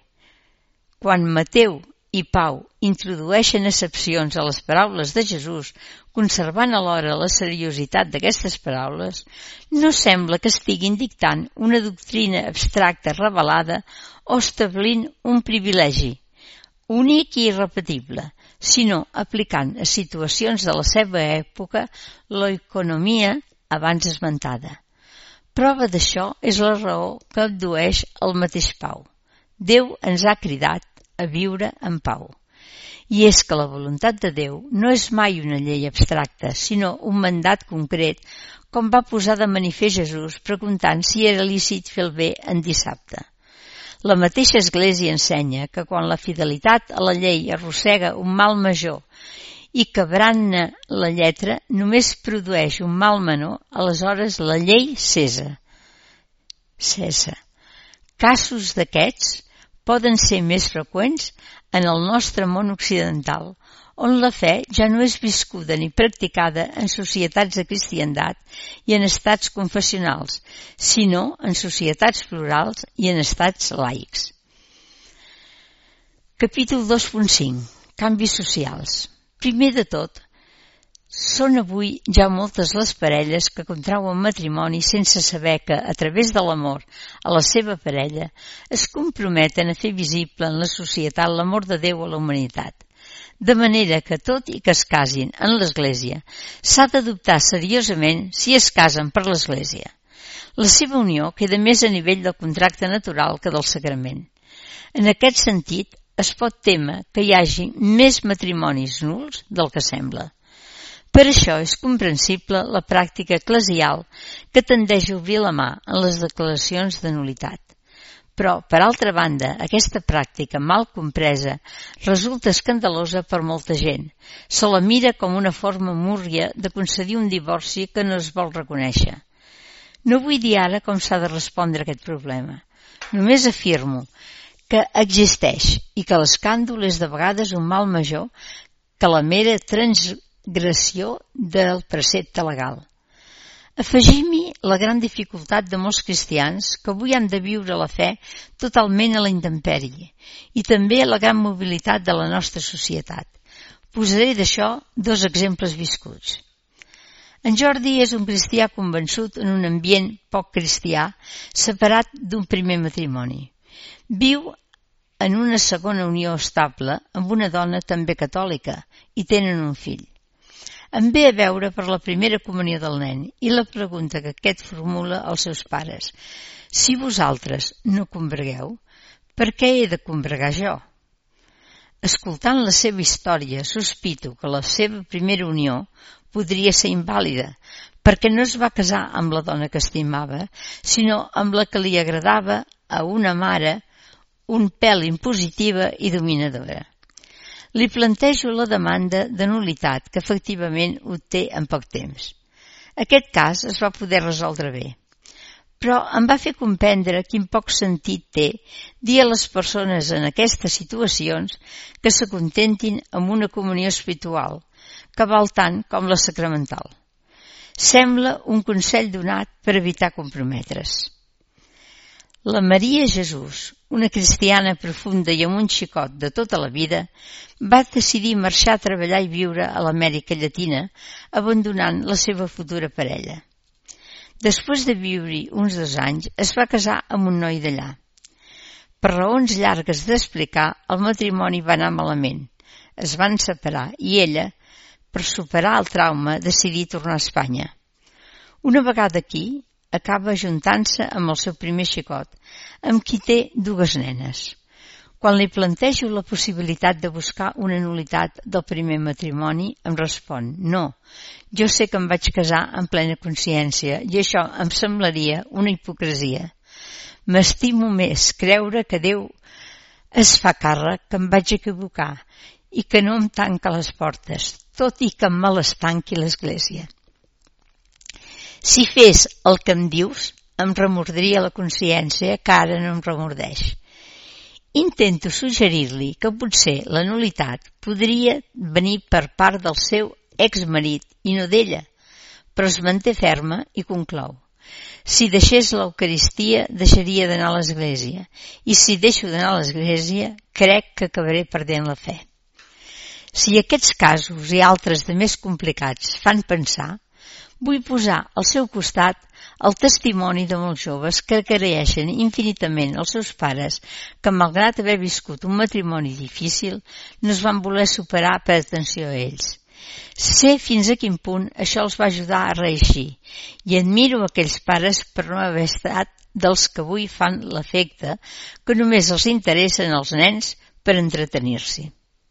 quan Mateu i Pau introdueixen excepcions a les paraules de Jesús, conservant alhora la seriositat d'aquestes paraules, no sembla que estiguin dictant una doctrina abstracta revelada o establint un privilegi únic i irrepetible, sinó aplicant a situacions de la seva època l'oikonomia abans esmentada. Prova d'això és la raó que abdueix el mateix Pau. Déu ens ha cridat a viure en pau. I és que la voluntat de Déu no és mai una llei abstracta, sinó un mandat concret, com va posar de manifest Jesús preguntant si era lícit fer el bé en dissabte. La mateixa Església ensenya que quan la fidelitat a la llei arrossega un mal major i quebrant-ne la lletra només produeix un mal menor, aleshores la llei cessa. Cessa. Casos d'aquests poden ser més freqüents en el nostre món occidental, on la fe ja no és viscuda ni practicada en societats de cristiandat i en estats confessionals, sinó en societats plurals i en estats laics. Capítol dos punt cinc. Canvis socials. Primer de tot, són avui ja moltes les parelles que contrauen matrimoni sense saber que, a través de l'amor a la seva parella, es comprometen a fer visible en la societat l'amor de Déu a la humanitat. De manera que, tot i que es casin en l'Església, s'ha d'adoptar seriosament si es casen per l'Església. La seva unió queda més a nivell del contracte natural que del sagrament. En aquest sentit, es pot témer que hi hagi més matrimonis nuls del que sembla. Per això és comprensible la pràctica eclesial que tendeix a obrir la mà en les declaracions de nul·litat. Però, per altra banda, aquesta pràctica mal compresa resulta escandalosa per molta gent. Se la mira com una forma múrria de concedir un divorci que no es vol reconèixer. No vull dir ara com s'ha de respondre a aquest problema. Només afirmo que existeix i que l'escàndol és de vegades un mal major que la mera transgressió del precepte legal. Afegim-hi la gran dificultat de molts cristians que avui han de viure la fe totalment a la intempèrie i també la gran mobilitat de la nostra societat. Posaré d'això dos exemples viscuts. En Jordi és un cristià convençut en un ambient poc cristià, separat d'un primer matrimoni. Viu en una segona unió estable amb una dona també catòlica i tenen un fill. Em ve a veure per la primera comunió del nen i la pregunta que aquest formula als seus pares: si vosaltres no combregueu, per què he de combregar jo? Escoltant la seva història, sospito que la seva primera unió podria ser invàlida, perquè no es va casar amb la dona que estimava, sinó amb la que li agradava a una mare un pèl impositiva i dominadora. Li plantejo la demanda de nul·litat, que efectivament ho té en poc temps. Aquest cas es va poder resoldre bé, però em va fer comprendre quin poc sentit té dir a les persones en aquestes situacions que s'acontentin amb una comunió espiritual, que val tant com la sacramental. Sembla un consell donat per evitar comprometre's. La Maria Jesús, una cristiana profunda i amb un xicot de tota la vida, va decidir marxar a treballar i viure a l'Amèrica Llatina, abandonant la seva futura parella. Després de viure-hi uns dos anys, es va casar amb un noi d'allà. Per raons llargues d'explicar, el matrimoni va anar malament. Es van separar i ella, per superar el trauma, decidí tornar a Espanya. Una vegada aquí, acaba ajuntant-se amb el seu primer xicot, amb qui té dues nenes. Quan li plantejo la possibilitat de buscar una nul·litat del primer matrimoni, em respon: no, jo sé que em vaig casar en plena consciència i això em semblaria una hipocresia. M'estimo més creure que Déu es fa càrrec que em vaig equivocar i que no em tanca les portes, tot i que me les tanqui l'Església. Si fes el que em dius, em remordria la consciència, que ara no em remordeix. Intento suggerir-li que potser la nul·litat podria venir per part del seu exmarit i no d'ella, però es manté ferma i conclou: si deixés l'Eucaristia, deixaria d'anar a l'Església, i si deixo d'anar a l'Església, crec que acabaré perdent la fe. Si aquests casos i altres de més complicats fan pensar, vull posar al seu costat el testimoni de molts joves que agraeixen infinitament als seus pares que, malgrat haver viscut un matrimoni difícil, no es van voler superar per atenció a ells. Sé fins a quin punt això els va ajudar a reeixir i admiro aquells pares per no haver estat dels que avui fan l'efecte que només els interessen els nens per entretenir-s'hi.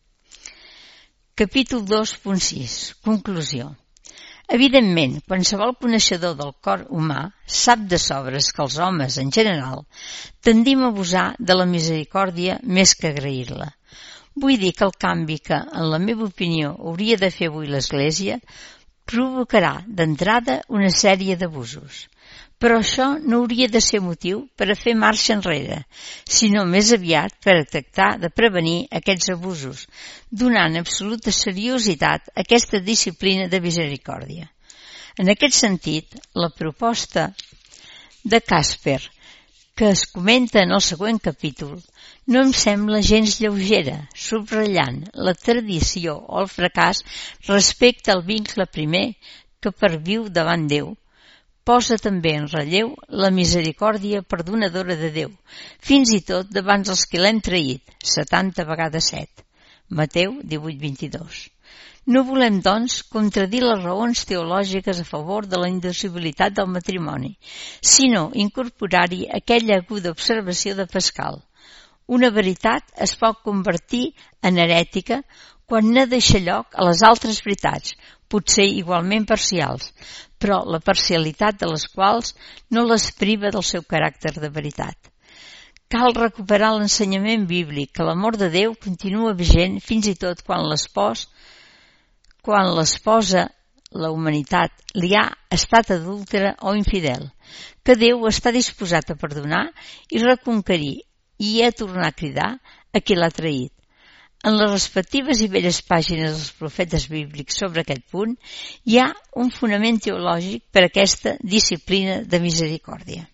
Capítol dos punt sis. Conclusió. Evidentment, qualsevol coneixedor del cor humà sap de sobres que els homes, en general, tendim a abusar de la misericòrdia més que agrair-la. Vull dir que el canvi que, en la meva opinió, hauria de fer avui l'Església provocarà, d'entrada, una sèrie d'abusos. Però això no hauria de ser motiu per a fer marxa enrere, sinó més aviat per a tractar de prevenir aquests abusos, donant absoluta seriositat a aquesta disciplina de misericòrdia. En aquest sentit, la proposta de Casper, que es comenta en el següent capítol, no em sembla gens lleugera, subratllant la tradició o el fracàs respecte al vincle primer que perviu davant Déu. Posa també en relleu la misericòrdia perdonadora de Déu, fins i tot davant els que l'hem traït, setanta vegades set. Mateu divuit vint-i-dos. No volem, doncs, contradir les raons teològiques a favor de la indissolubilitat del matrimoni, sinó incorporar-hi aquella aguda observació de Pascal. Una veritat es pot convertir en herètica quan no deixa lloc a les altres veritats, potser igualment parcials, però la parcialitat de les quals no les priva del seu caràcter de veritat. Cal recuperar l'ensenyament bíblic que l'amor de Déu continua vigent fins i tot quan l'espòs, quan l'esposa, la humanitat, li ha estat adúltera o infidel, que Déu està disposat a perdonar i reconquerir i a tornar a cridar a qui l'ha traït. En les respectives i velles pàgines dels profetes bíblics sobre aquest punt hi ha un fonament teològic per a aquesta disciplina de misericòrdia.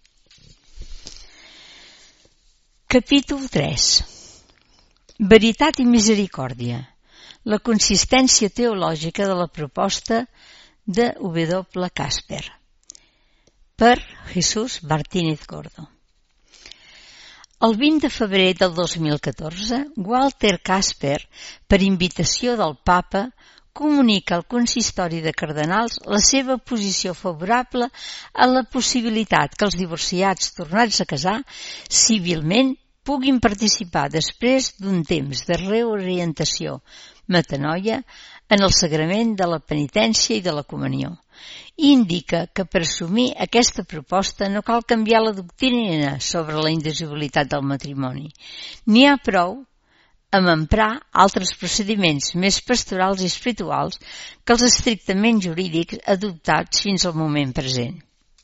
Capítol tres. Veritat i misericòrdia. La consistència teològica de la proposta de W. Casper. Per Jesús Martínez Gordo. El vint de febrer del dos mil catorze, Walter Casper, per invitació del Papa, comunica al consistori de cardenals la seva posició favorable a la possibilitat que els divorciats tornats a casar civilment puguin participar després d'un temps de reorientació, metanoia, en el sagrament de la penitència i de la comunió, i indica que per assumir aquesta proposta no cal canviar la doctrina sobre la indissolubilitat del matrimoni. N'hi ha prou amb emprar altres procediments més pastorals i espirituals que els estrictament jurídics adoptats fins al moment present.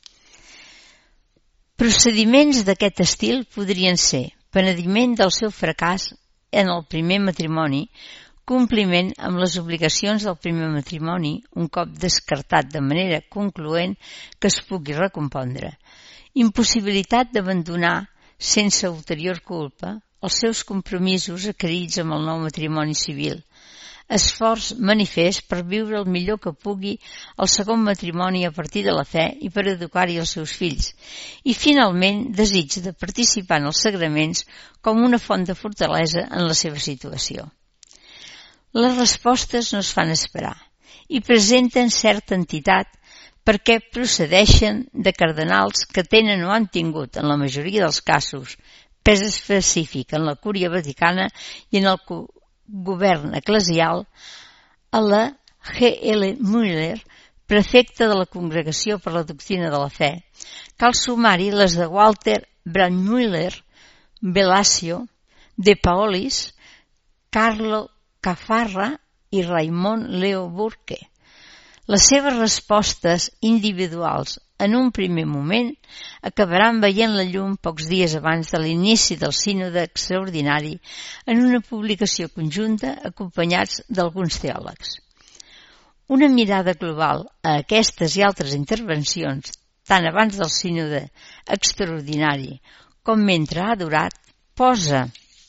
Procediments d'aquest estil podrien ser penediment del seu fracàs en el primer matrimoni, compliment amb les obligacions del primer matrimoni un cop descartat de manera concloent que es pugui recompondre, impossibilitat d'abandonar sense ulterior culpa els seus compromisos adquirits amb el nou matrimoni civil, esforç manifest per viure el millor que pugui el segon matrimoni a partir de la fe i per educar-hi els seus fills, i finalment desig de participar en els sagraments com una font de fortalesa en la seva situació. Les respostes no es fan esperar i presenten certa entitat perquè procedeixen de cardenals que tenen o han tingut, en la majoria dels casos, pes específic en la Cúria Vaticana i en el govern eclesial, a la G L Müller, prefecte de la Congregació per la Doctrina de la Fe. Cal sumar-hi les de Walter Brandmüller, Velasio, De Paolis, Carlo Caffarra i Raimon Leo Burke. Les seves respostes individuals en un primer moment acabaran veient la llum pocs dies abans de l'inici del sínode extraordinari en una publicació conjunta acompanyats d'alguns teòlegs. Una mirada global a aquestes i altres intervencions, tant abans del sínode extraordinari com mentre ha durat, posa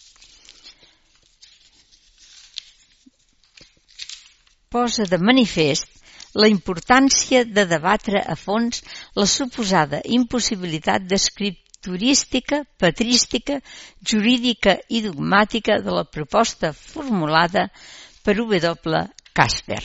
posa de manifest la importància de debatre a fons la suposada impossibilitat d'escripturística, patrística, jurídica i dogmàtica de la proposta formulada per W. Casper.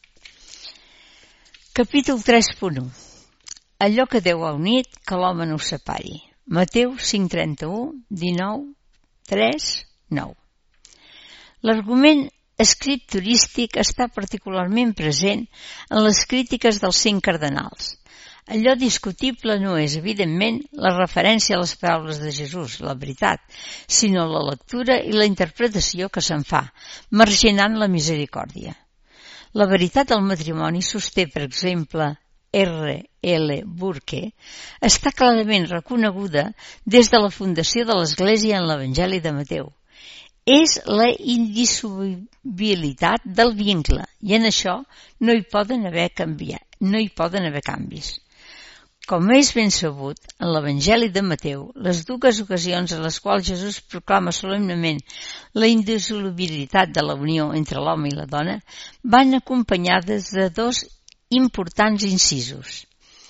Capítol tres punt u. Allò que Déu ha unit, que l'home no ho separi. Mateu cinc trenta-u, dinou, tres, nou. L'argument escripturístic està particularment present en les crítiques dels cinc cardenals. Allò discutible no és, evidentment, la referència a les paraules de Jesús, la veritat, sinó la lectura i la interpretació que se'n fa, marginant la misericòrdia. La veritat del matrimoni, sosté, per exemple, R L Burke, està clarament reconeguda des de la fundació de l'Església en l'Evangeli de Mateu. És la indissolubilitat del vincle i en això no hi poden haver canviat, no hi poden haver canvis. Com és ben sabut, en l'Evangeli de Mateu, les dues ocasions en les quals Jesús proclama solemnement la indissolubilitat de la unió entre l'home i la dona van acompanyades de dos importants incisos.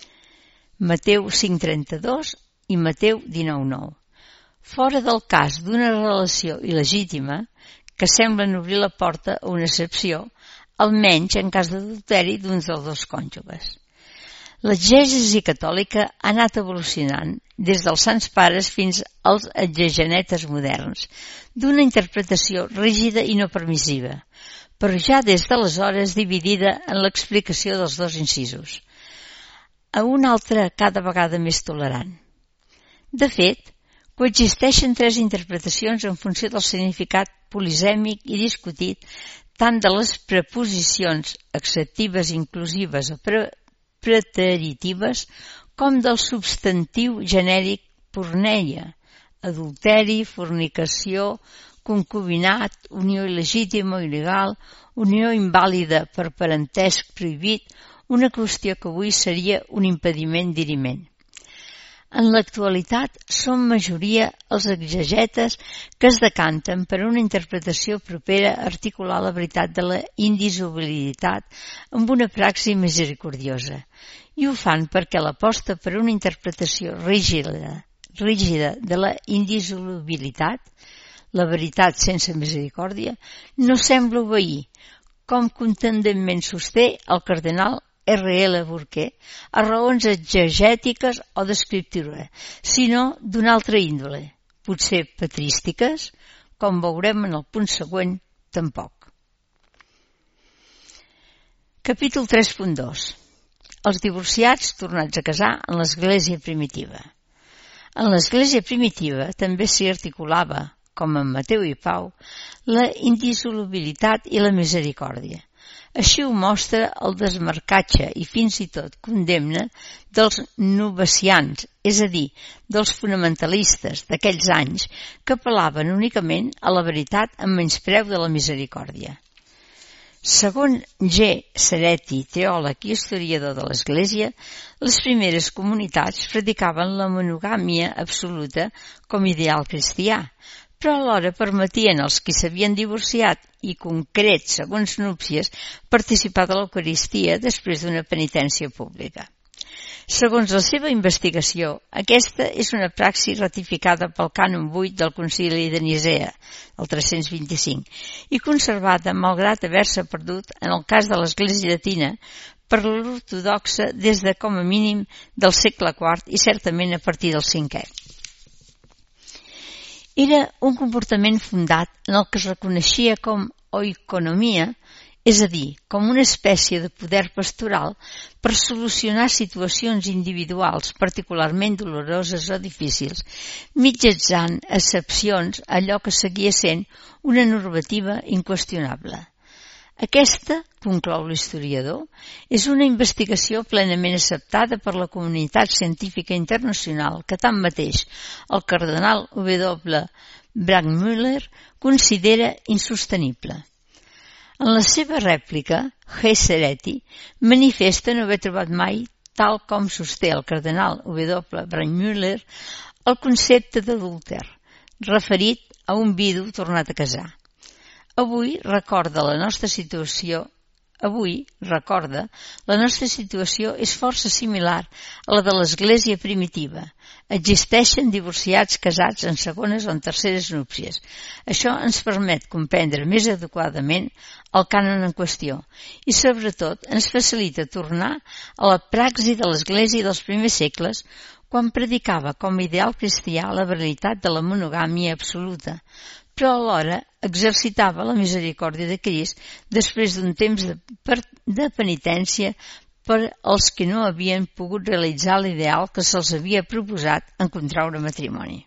Mateu cinc trenta-dos i Mateu dinou nou. Fora del cas d'una relació il·legítima, que semblen obrir la porta a una excepció, almenys en cas d'adulteri d'un dels dos cònjuges. L'exegesi catòlica ha anat evolucionant des dels sants pares fins als exegenetes moderns, d'una interpretació rígida i no permissiva, però ja des d'aleshores dividida en l'explicació dels dos incisos, a una altra cada vegada més tolerant. De fet, coexisteixen tres interpretacions en funció del significat polisèmic i discutit tant de les preposicions acceptives inclusives o pre preteritives com del substantiu genèric porneia, adulteri, fornicació, concubinat, unió il·legítima o il·legal, unió invàlida per parentesc prohibit, una qüestió que avui seria un impediment diriment. En l'actualitat són majoria els exegetes que es decanten per una interpretació propera a articular la veritat de la indissolubilitat amb una praxi misericordiosa, i ho fan perquè l'aposta per una interpretació rígida, rígida de la indissolubilitat, la veritat sense misericòrdia, no sembla obeir, com contundentment sosté el cardenal R L Burke, a raons exegètiques o d'escriptura, sinó d'una altra índole, potser patrístiques, com veurem en el punt següent, tampoc. Capítol tres punt dos. els divorciats tornats a casar en l'església primitiva. En l'església primitiva també s'hi articulava, com en Mateu i Pau, la indissolubilitat i la misericòrdia. Així ho mostra el desmarcatge i fins i tot condemna dels novicians, és a dir, dels fonamentalistes d'aquells anys que apel·laven únicament a la veritat en menyspreu de la misericòrdia. Segons G. Sereti, teòleg i historiador de l'Església, les primeres comunitats predicaven la monogàmia absoluta com ideal cristià, però alhora permetien als qui s'havien divorciat i concret, segons núpcies, participar de l'Eucaristia després d'una penitència pública. Segons la seva investigació, aquesta és una praxi ratificada pel cànon vuit del Concili de Nicea, el tres-cents vint-i-cinc, i conservada malgrat haver-se perdut en el cas de l'Església Llatina per l'ortodoxa des de com a mínim del segle quart i certament a partir del cinquè. Era un comportament fundat en el que es reconeixia com oikonomia, és a dir, com una espècie de poder pastoral per solucionar situacions individuals particularment doloroses o difícils, mitjançant excepcions a allò que seguia sent una normativa inqüestionable. Aquesta, conclou l'historiador, és una investigació plenament acceptada per la comunitat científica internacional que tanmateix el cardenal W. Brandmüller considera insostenible. En la seva rèplica, G. Sereti manifesta no haver trobat mai, tal com sosté el cardenal W. Brandmüller, el concepte d'adúlter, referit a un vidu tornat a casar. Avui recorda la nostra situació Avui, recorda, la nostra situació és força similar a la de l'Església primitiva. Existeixen divorciats casats en segones o en terceres núpcies. Això ens permet comprendre més adequadament el cànon en qüestió i, sobretot, ens facilita tornar a la praxi de l'Església dels primers segles quan predicava com a ideal cristià la realitat de la monogàmia absoluta, però alhora exercitava la misericòrdia de Crist després d'un temps de, de penitència per als que no havien pogut realitzar l'ideal que se'ls havia proposat en contraure matrimoni.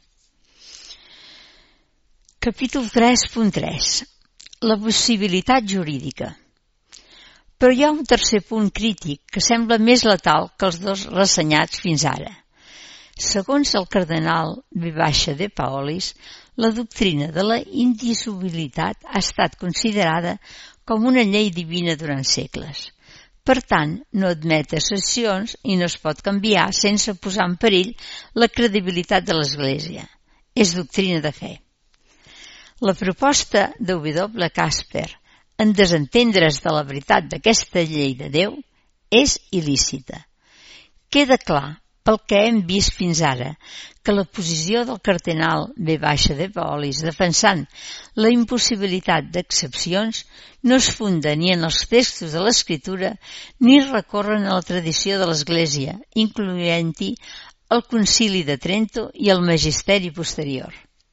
Capítol tres punt tres. La possibilitat jurídica. Però hi ha un tercer punt crític que sembla més letal que els dos ressenyats fins ara. Segons el cardenal V. de Paolis, la doctrina de la indissolubilitat ha estat considerada com una llei divina durant segles. Per tant, no admet excepcions i no es pot canviar sense posar en perill la credibilitat de l'Església. És doctrina de fe. La proposta de W. Casper en desentendre's de la veritat d'aquesta llei de Déu és il·lícita. Queda clar, pel que hem vist fins ara, que la posició del cardenal V. de Paolis defensant la impossibilitat d'excepcions no es funda ni en els textos de l'Escritura ni recorren a la tradició de l'Església, incloent-hi el Concili de Trento i el magisteri posterior.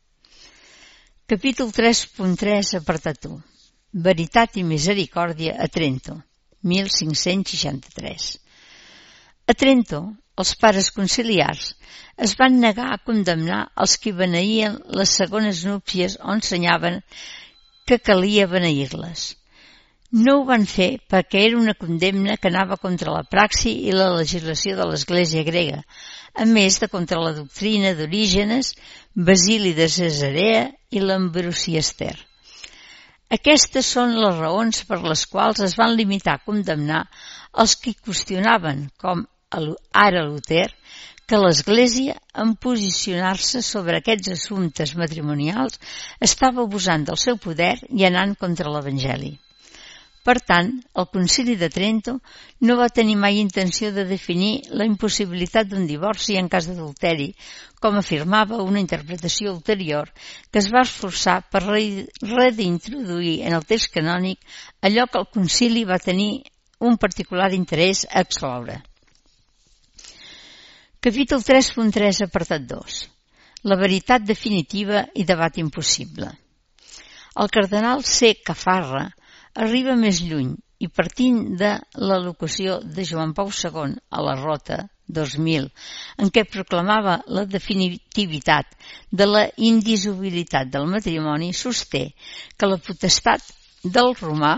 Capítol tres punt tres, apartat u. Veritat i misericòrdia a Trento, mil cinc-cents seixanta-tres. A Trento, els pares conciliars es van negar a condemnar els que beneïen les segones núpcies o ensenyaven que calia beneir-les. No ho van fer perquè era una condemna que anava contra la praxi i la legislació de l'Església grega, a més de contra la doctrina d'Orígenes, Basili de Cesarea i l'Ambrosí Ester. Aquestes són les raons per les quals es van limitar a condemnar els que qüestionaven, com ara Luter, que l'Església, en posicionar-se sobre aquests assumptes matrimonials, estava abusant del seu poder i anant contra l'Evangeli. Per tant, el Concili de Trento no va tenir mai intenció de definir la impossibilitat d'un divorci en cas d'adulteri, com afirmava una interpretació ulterior que es va esforçar per reintroduir en el text canònic allò que el Concili va tenir un particular interès a excloure. Capítol tres punt tres, apartat dos. La veritat definitiva i debat impossible. El cardenal C. Cafarra arriba més lluny i partint de l'al·locució de Joan Pau segon a la Rota dos mil, en què proclamava la definitivitat de la indissolubilitat del matrimoni, sosté que la potestat del romà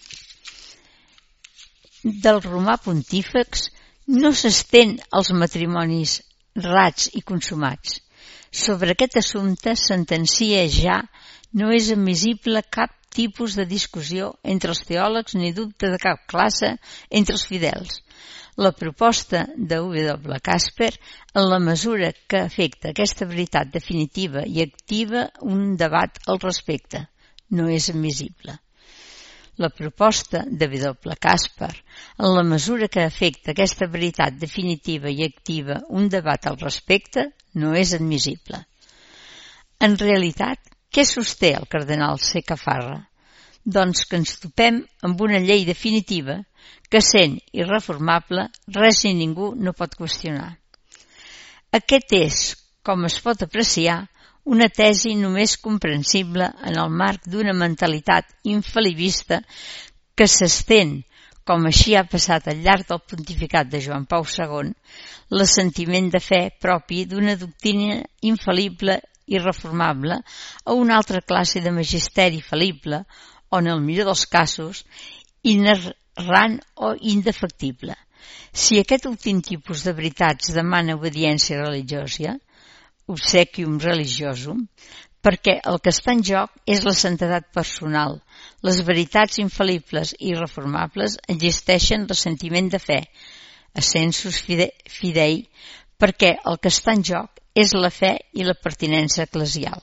del romà pontífex no s'estén als matrimonis rats i consumats. Sobre aquest assumpte sentencia ja no és admissible cap tipus de discussió entre els teòlegs ni dubte de cap classe entre els fidels. La proposta de W. Casper, en la mesura que afecta aquesta veritat definitiva i activa un debat al respecte, no és admissible. La proposta de W. Casper, en la mesura que afecta aquesta veritat definitiva i activa un debat al respecte, no és admissible. En realitat, què sosté el cardenal C. Cafarra? Doncs que ens topem amb una llei definitiva que, sent irreformable, res ni ningú no pot qüestionar. Aquest és, com es pot apreciar, una tesi només comprensible en el marc d'una mentalitat infal·libista que s'estén, com així ha passat al llarg del pontificat de Joan Pau segon, l'assentiment de fe propi d'una doctrina infal·lible i reformable a una altra classe de magisteri fal·lible o, en el millor dels casos, inerrant o indefectible. Si aquest últim tipus de veritats demana obediència religiosa, obsequium religiosum, perquè el que està en joc és la santedat personal. Les veritats infal·libles i irreformables existeixen l'assentiment de fe, ascensus fidei, perquè el que està en joc és la fe i la pertinença eclesial.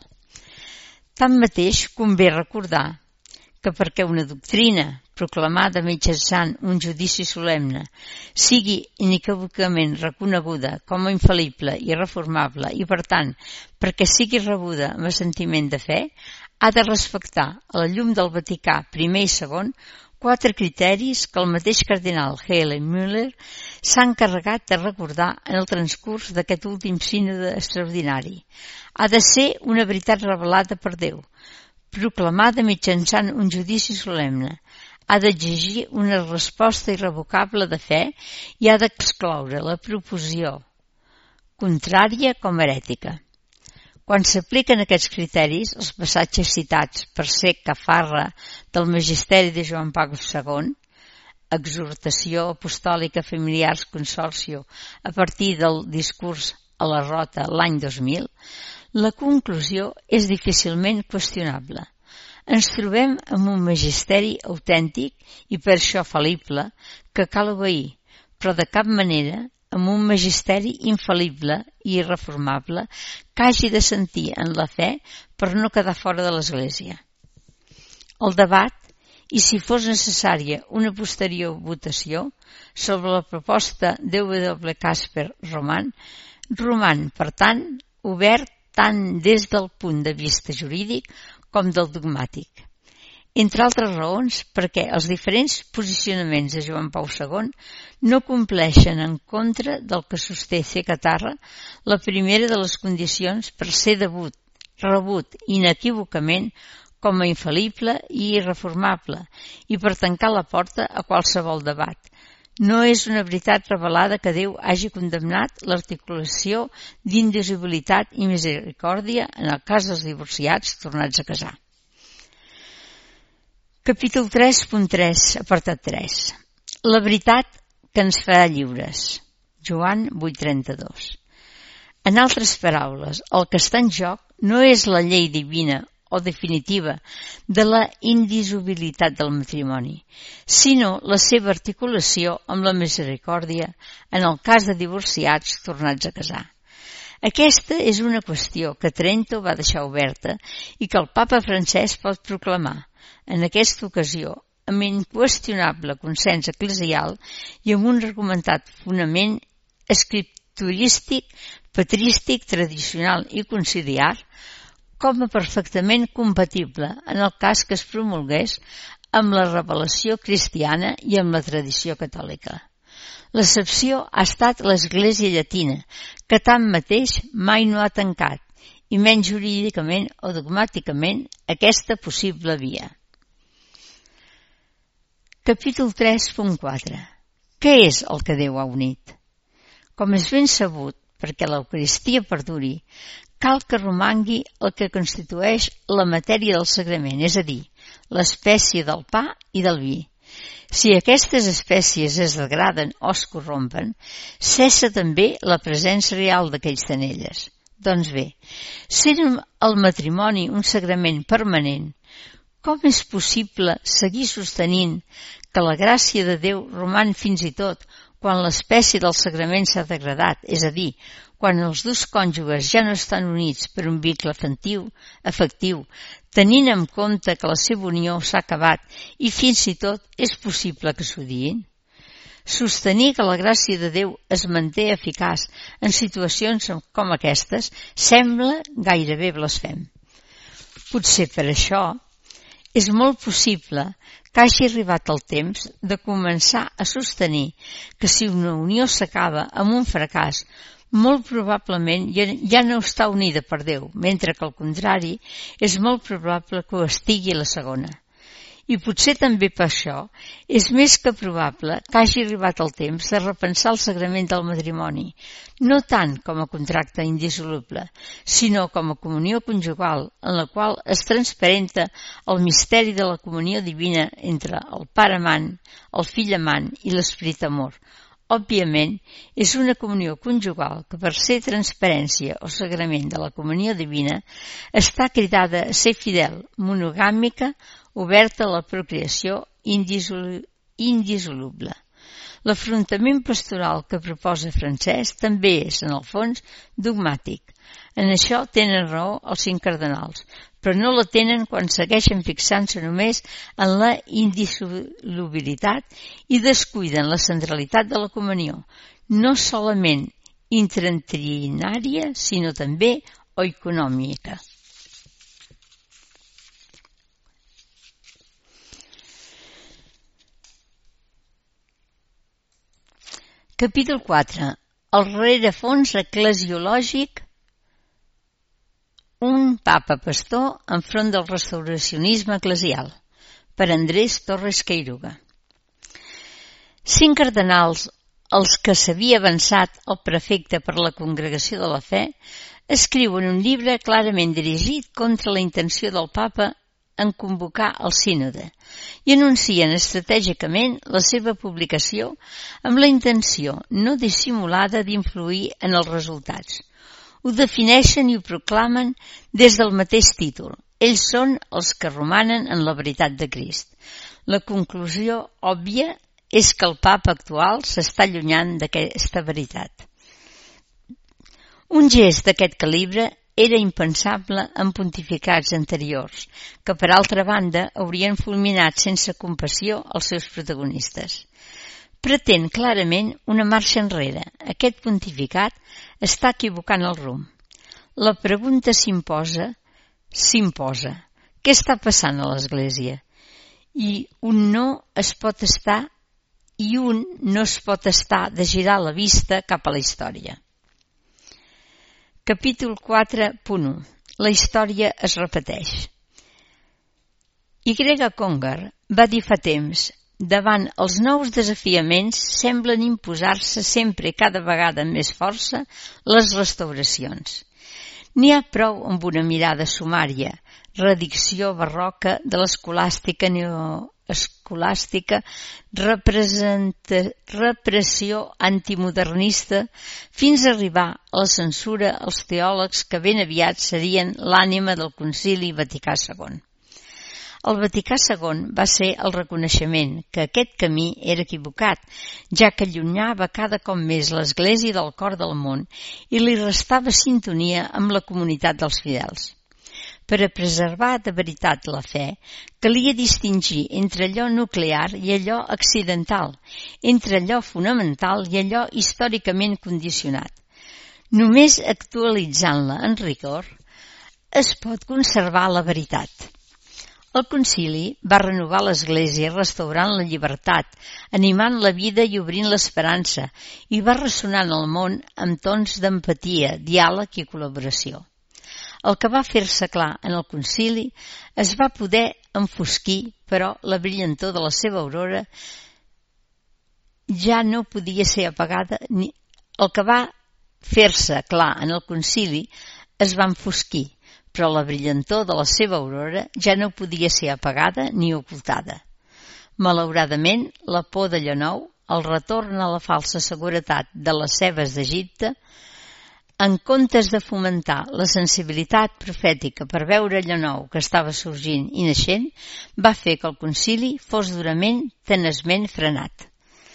Tanmateix, convé recordar que perquè una doctrina proclamada mitjançant un judici solemne sigui inequívocament reconeguda com a infal·lible i irreformable i, per tant, perquè sigui rebuda amb assentiment de fe, ha de respectar, a la llum del Vaticà primer i segon, quatre criteris que el mateix cardenal Helen Müller s'ha encarregat de recordar en el transcurs d'aquest últim sínode extraordinari. Ha de ser una veritat revelada per Déu, proclamada mitjançant un judici solemne, ha d'exigir una resposta irrevocable de fe i ha d'excloure la proposició contrària com a herètica. Quan s'apliquen aquests criteris, els passatges citats per C. Cafarra del Magisteri de Joan Pau segon, exhortació apostòlica familiars consorcio a partir del discurs a la Rota l'any dos mil, la conclusió és difícilment qüestionable. Ens trobem amb un magisteri autèntic i per això fal·lible que cal obeir, però de cap manera amb un magisteri infal·lible i irreformable que hagi de sentir en la fe per no quedar fora de l'Església. El debat, i si fos necessària una posterior votació sobre la proposta de W. Casper roman, roman, per tant, obert tant des del punt de vista jurídic com del dogmàtic. Entre altres raons, perquè els diferents posicionaments de Joan Pau segon no compleixen en contra del que sosté C. Cafarra la primera de les condicions per ser debut, rebut inequívocament com a infal·lible i irreformable i per tancar la porta a qualsevol debat. No és una veritat revelada que Déu hagi condemnat l'articulació d'indivisibilitat i misericòrdia en el cas dels divorciats tornats a casar. Capítol tres punt tres, apartat tres. La veritat que ens farà lliures. Joan vuit trenta-dos. En altres paraules, el que està en joc no és la llei divina o definitiva de la indissolubilitat del matrimoni, sinó la seva articulació amb la misericòrdia en el cas de divorciats tornats a casar. Aquesta és una qüestió que Trento va deixar oberta i que el papa francès pot proclamar, en aquesta ocasió, amb inqüestionable consens eclesial i amb un argumentat fonament escripturístic, patrístic, tradicional i conciliar, com a perfectament compatible en el cas que es promulgués amb la revelació cristiana i amb la tradició catòlica. L'excepció ha estat l'Església Llatina, que tanmateix mai no ha tancat, i menys jurídicament o dogmàticament, aquesta possible via. Capítol tres punt quatre. Què és el que Déu ha unit? Com és ben sabut, perquè l'Eucaristia perduri, cal que romangui el que constitueix la matèria del sagrament, és a dir, l'espècie del pa i del vi. Si aquestes espècies es degraden o es corrompen, cessa també la presència real d'aquells en elles. Doncs bé, sent el matrimoni un sagrament permanent, com és possible seguir sostenint que la gràcia de Déu roman fins i tot quan l'espècie del sagrament s'ha degradat, és a dir, quan els dos cònjuges ja no estan units per un vincle afectiu, afectiu, tenint en compte que la seva unió s'ha acabat i fins i tot és possible que s'odien? Sostenir que la gràcia de Déu es manté eficaç en situacions com aquestes sembla gairebé blasfem. Potser per això és molt possible que hagi arribat el temps de començar a sostenir que si una unió s'acaba amb un fracàs, molt probablement ja no està unida per Déu, mentre que al contrari és molt probable que ho estigui la segona. I potser també per això és més que probable que hagi arribat el temps de repensar el sagrament del matrimoni, no tant com a contracte indissoluble, sinó com a comunió conjugal en la qual es transparenta el misteri de la comunió divina entre el pare amant, el fill amant i l'esperit amor. Òbviament, és una comunió conjugal que per ser transparència o sagrament de la comunió divina està cridada a ser fidel, monogàmica, oberta a la procreació indissoluble. L'afrontament pastoral que proposa Francesc també és, en el fons, dogmàtic. En això tenen raó els cinc cardenals, però no la tenen quan segueixen fixant-se només en la indissolubilitat i descuiden la centralitat de la comunió, no solament intratrinària, sinó també oiconòmica. Capítol quatre. El rerefons eclesiològic, un papa pastor enfront del restauracionisme eclesial, per Andrés Torres Queiruga. Cinc cardenals, els que s'havia avançat el prefecte per la Congregació de la Fe, escriuen un llibre clarament dirigit contra la intenció del papa en convocar el sínode i anuncien estratègicament la seva publicació amb la intenció no dissimulada d'influir en els resultats. Ho defineixen i ho proclamen des del mateix títol. Ells són els que romanen en la veritat de Crist. La conclusió òbvia és que el papa actual s'està allunyant d'aquesta veritat. Un gest d'aquest calibre era impensable en pontificats anteriors, que per altra banda haurien fulminat sense compassió els seus protagonistes. Pretén clarament una marxa enrere. Aquest pontificat està equivocant el rumb. La pregunta s'imposa, s'imposa. Què està passant a l'Església? I un no es pot estar, i un no es pot estar de girar la vista cap a la història. Capítol quatre punt u. La història es repeteix. Y. Conger va dir fa temps: davant els nous desafiaments semblen imposar-se sempre i cada vegada amb més força les restauracions. N'hi ha prou amb una mirada sumària, redicció barroca de l'escolàstica neoescolàstica, repressió antimodernista, fins a arribar a la censura als teòlegs que ben aviat serien l'ànima del Concili Vaticà segon. El Vaticà segon va ser el reconeixement que aquest camí era equivocat, ja que allunyava cada cop més l'Església del cor del món i li restava sintonia amb la comunitat dels fidels. Per a preservar de veritat la fe, calia distingir entre allò nuclear i allò accidental, entre allò fonamental i allò històricament condicionat. Només actualitzant-la en rigor es pot conservar la veritat. El concili va renovar l'Església restaurant la llibertat, animant la vida i obrint l'esperança, i va ressonar en el món amb tons d'empatia, diàleg i col·laboració. El que va fer-se clar en el concili es va poder enfosquir, però la brillantor de la seva aurora ja no podia ser apagada ni... El que va fer-se clar en el concili es va enfosquir, però la brillantor de la seva aurora ja no podia ser apagada ni ocultada. Malauradament, la por d'allò nou, el retorn a la falsa seguretat de les cebes d'Egipte, en comptes de fomentar la sensibilitat profètica per veure allò nou que estava sorgint i naixent, va fer que el concili fos durament, tenaçment frenat.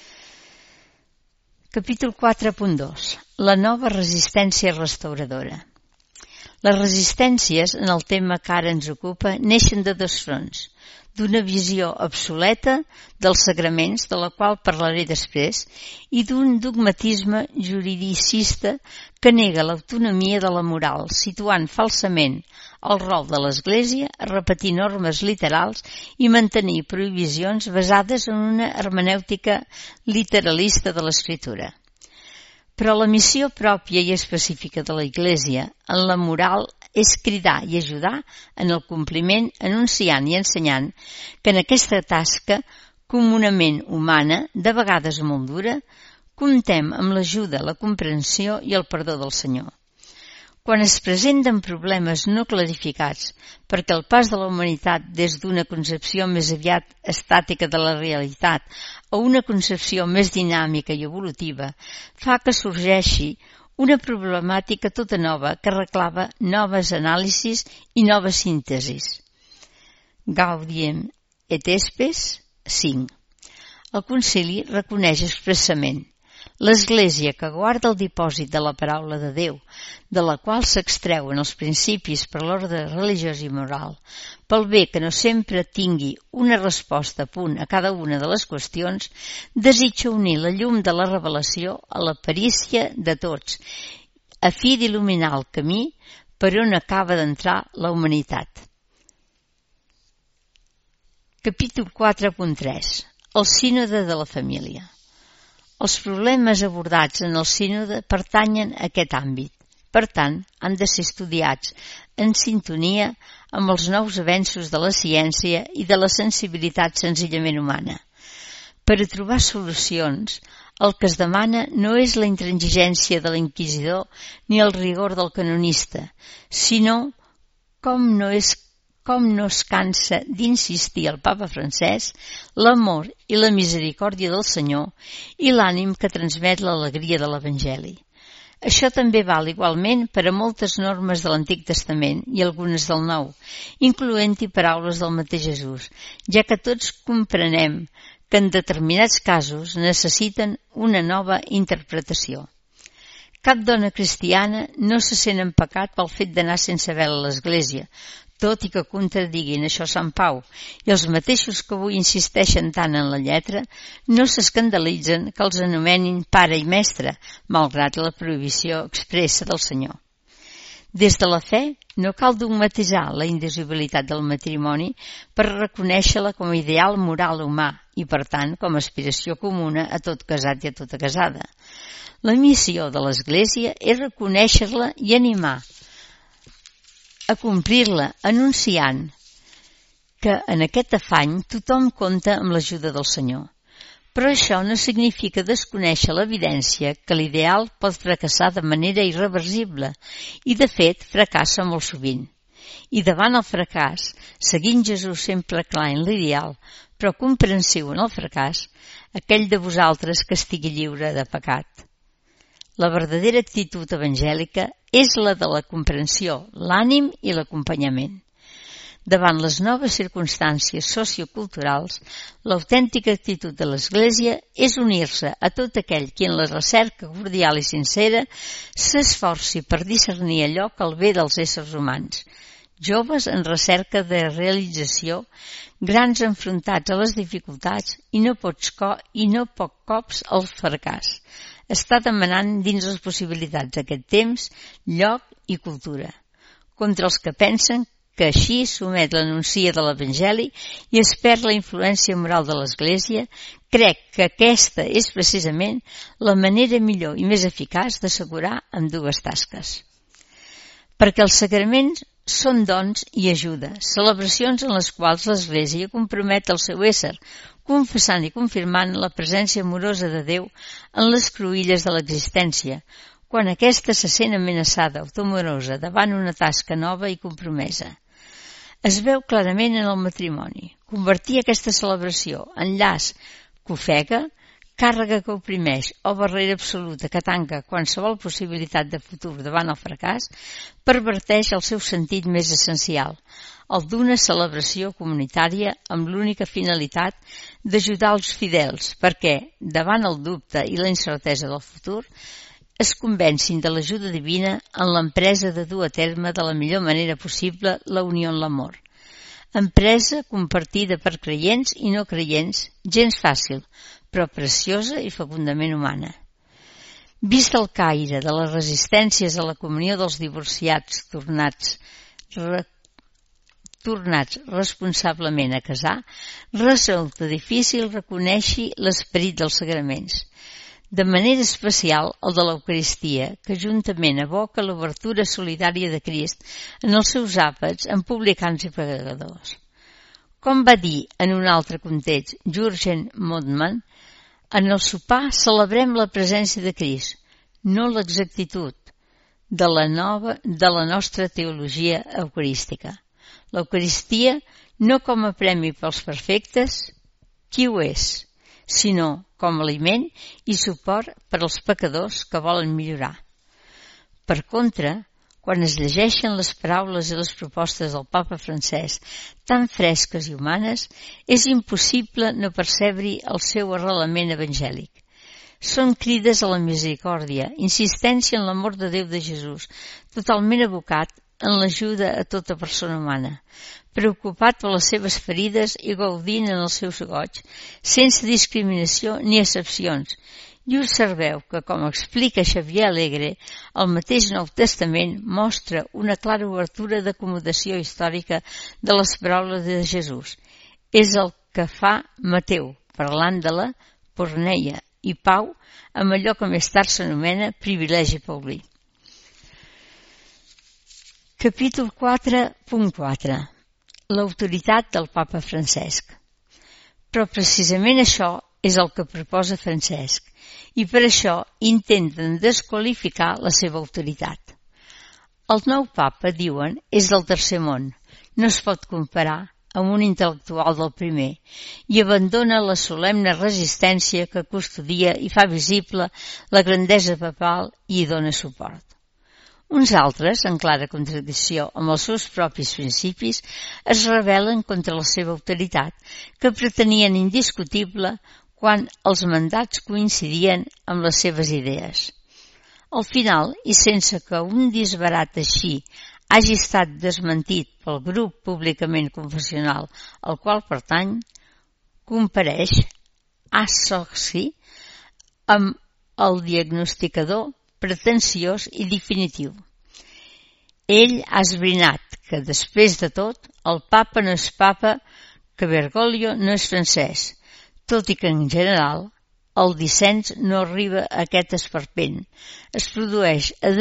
Capítol quatre punt dos. La nova resistència restauradora. Les resistències en el tema que ara ens ocupa neixen de dos fronts, d'una visió obsoleta dels sagraments, de la qual parlaré després, i d'un dogmatisme juridicista que nega l'autonomia de la moral, situant falsament el rol de l'Església a repetir normes literals i mantenir prohibicions basades en una hermenèutica literalista de l'Escriptura. Però la missió pròpia i específica de la Iglésia en la moral és cridar i ajudar en el compliment, anunciant i ensenyant que en aquesta tasca comunament humana, de vegades molt dura, comptem amb l'ajuda, la comprensió i el perdó del Senyor. Quan es presenten problemes no clarificats, perquè el pas de la humanitat des d'una concepció més aviat estàtica de la realitat a una concepció més dinàmica i evolutiva, fa que sorgeixi una problemàtica tota nova que reclama noves anàlisis i noves síntesis. Gaudium et Spes cinc. El concili reconeix expressament l'Església que guarda el dipòsit de la paraula de Déu, de la qual s'extreuen els principis per l'ordre religiós i moral, pel bé que no sempre tingui una resposta a punt a cada una de les qüestions, desitja unir la llum de la revelació a la perícia de tots, a fi d'il·luminar el camí per on acaba d'entrar la humanitat. Capítol quatre punt tres. El sínode de la família. Els problemes abordats en el sínode pertanyen a aquest àmbit. Per tant, han de ser estudiats en sintonia amb els nous avenços de la ciència i de la sensibilitat senzillament humana. Per a trobar solucions, el que es demana no és la intransigència de l'inquisidor ni el rigor del canonista, sinó, com no és com no es cansa d'insistir el papa Francesc, l'amor i la misericòrdia del Senyor i l'ànim que transmet l'alegria de l'Evangeli. Això també val igualment per a moltes normes de l'Antic Testament i algunes del Nou, incloent-hi paraules del mateix Jesús, ja que tots comprenem que en determinats casos necessiten una nova interpretació. Cap dona cristiana no se sent en pecat pel fet d'anar sense vel a l'Església, tot i que contradiguin això Sant Pau, i els mateixos que avui insisteixen tant en la lletra no s'escandalitzen que els anomenin pare i mestre, malgrat la prohibició expressa del Senyor. Des de la fe no cal dogmatitzar la indissolubilitat del matrimoni per reconèixer-la com a ideal moral humà i, per tant, com a aspiració comuna a tot casat i a tota casada. La missió de l'Església és reconèixer-la i animar a complir-la, anunciant que en aquest afany tothom compta amb l'ajuda del Senyor. Però això no significa desconèixer l'evidència que l'ideal pot fracassar de manera irreversible i, de fet, fracassa molt sovint. I davant el fracàs, seguint Jesús sempre clar en l'ideal, però comprensiu en el fracàs, aquell de vosaltres que estigui lliure de pecat. La verdadera actitud evangèlica és la de la comprensió, l'ànim i l'acompanyament. Davant les noves circumstàncies socioculturals, l'autèntica actitud de l'Església és unir-se a tot aquell qui en la recerca cordial i sincera s'esforci per discernir allò que el bé dels éssers humans, joves en recerca de realització, grans enfrontats a les dificultats i no, pocs co- i no poc cops al fracàs. Està demanant dins les possibilitats d'aquest temps, lloc i cultura, contra els que pensen que així s'omet l'anuncia de l'Evangeli i es perd la influència moral de l'Església, crec que aquesta és precisament la manera millor i més eficaç d'assegurar ambdues tasques. perquè els sacraments són dons i ajuda, celebracions en les quals l'Església compromet el seu ésser, confessant i confirmant la presència amorosa de Déu en les cruïlles de l'existència, quan aquesta se sent amenaçada o temorosa davant una tasca nova i compromesa. Es veu clarament en el matrimoni. Convertir aquesta celebració en llaç que ofega, càrrega que oprimeix o barrera absoluta que tanca qualsevol possibilitat de futur davant el fracàs, perverteix el seu sentit més essencial, el d'una celebració comunitària amb l'única finalitat d'ajudar els fidels perquè, davant el dubte i la incertesa del futur, es convencin de l'ajuda divina en l'empresa de dur a terme de la millor manera possible la unió en l'amor. Empresa compartida per creients i no creients, gens fàcil, però preciosa i fecundament humana. Vist el caire de les resistències a la comunió dels divorciats tornats, re, tornats responsablement a casar, resulta difícil reconèixer l'esperit dels sagraments. De manera especial el de l'Eucaristia, que juntament evoca l'obertura solidària de Crist en els seus àpats amb publicans i pecadors. Com va dir en un altre context Jürgen Moltmann, en el sopar celebrem la presència de Crist, no l'exactitud de la, nova, de la nostra teologia eucarística. L'Eucaristia no com a premi pels perfectes, qui ho és, sinó com a aliment i suport per als pecadors que volen millorar. Per contra, quan es llegeixen les paraules i les propostes del papa Francesc tan fresques i humanes, és impossible no percebre-hi el seu arrelament evangèlic. Són crides a la misericòrdia, insistència en l'amor de Déu de Jesús, totalment abocat en l'ajuda a tota persona humana, preocupat per les seves ferides i gaudint en els seus goig, sense discriminació ni excepcions. I observeu que, com explica Xavier Alegre, el mateix Nou Testament mostra una clara obertura d'acomodació històrica de les paraules de Jesús. És el que fa Mateu, parlant de la porneia i pau, amb allò que més tard s'anomena privilegi paulí. Capítol quatre punt quatre. L'autoritat del papa Francesc. Però precisament això és el que proposa Francesc, i per això intenten desqualificar la seva autoritat. El nou papa, diuen, és del tercer món, no es pot comparar amb un intel·lectual del primer, i abandona la solemne resistència que custodia i fa visible la grandesa papal i hi dona suport. Uns altres, en clara contradicció amb els seus propis principis, es rebel·len contra la seva autoritat, que pretenien indiscutible quan els mandats coincidien amb les seves idees. Al final, i sense que un disbarat així hagi estat desmentit pel grup públicament confessional al qual pertany, compareix Associ amb el diagnosticador pretensiós i definitiu. Ell ha esbrinat que, després de tot, el papa no és papa, que Bergoglio no és francès, tot i que, en general, el dissens no arriba a aquest esperpent. Es produeix a,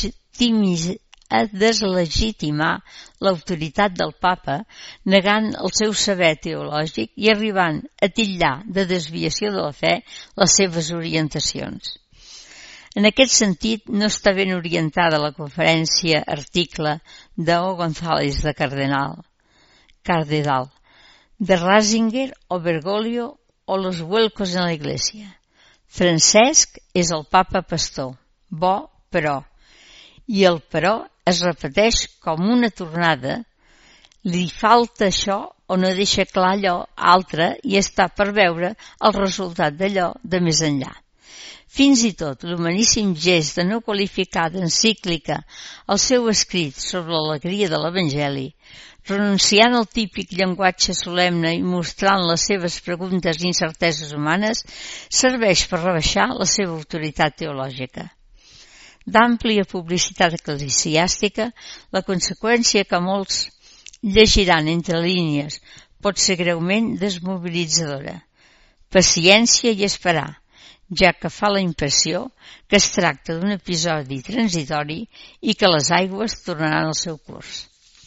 a deslegitimar l'autoritat del papa, negant el seu saber teològic i arribant a titllar de desviació de la fe les seves orientacions. En aquest sentit, no està ben orientada la conferència article de O. González de Cardenal, Cardenal, de Ratzinger o Bergoglio o los vuelcos en la Iglesia. Francesc és el papa pastor, bo però, i el però es repeteix com una tornada, li falta això o no deixa clar allò altre i està per veure el resultat d'allò de més enllà. Fins i tot l'humaníssim gest de no qualificar d'encíclica el seu escrit sobre l'alegria de l'Evangeli, renunciant al típic llenguatge solemne i mostrant les seves preguntes i incerteses humanes, serveix per rebaixar la seva autoritat teològica. D'àmplia publicitat eclesiàstica, la conseqüència que molts llegiran entre línies pot ser greument desmobilitzadora. Paciència i esperar. ja que fa la impressió que es tracta d'un episodi transitori i que les aigües tornaran al seu curs.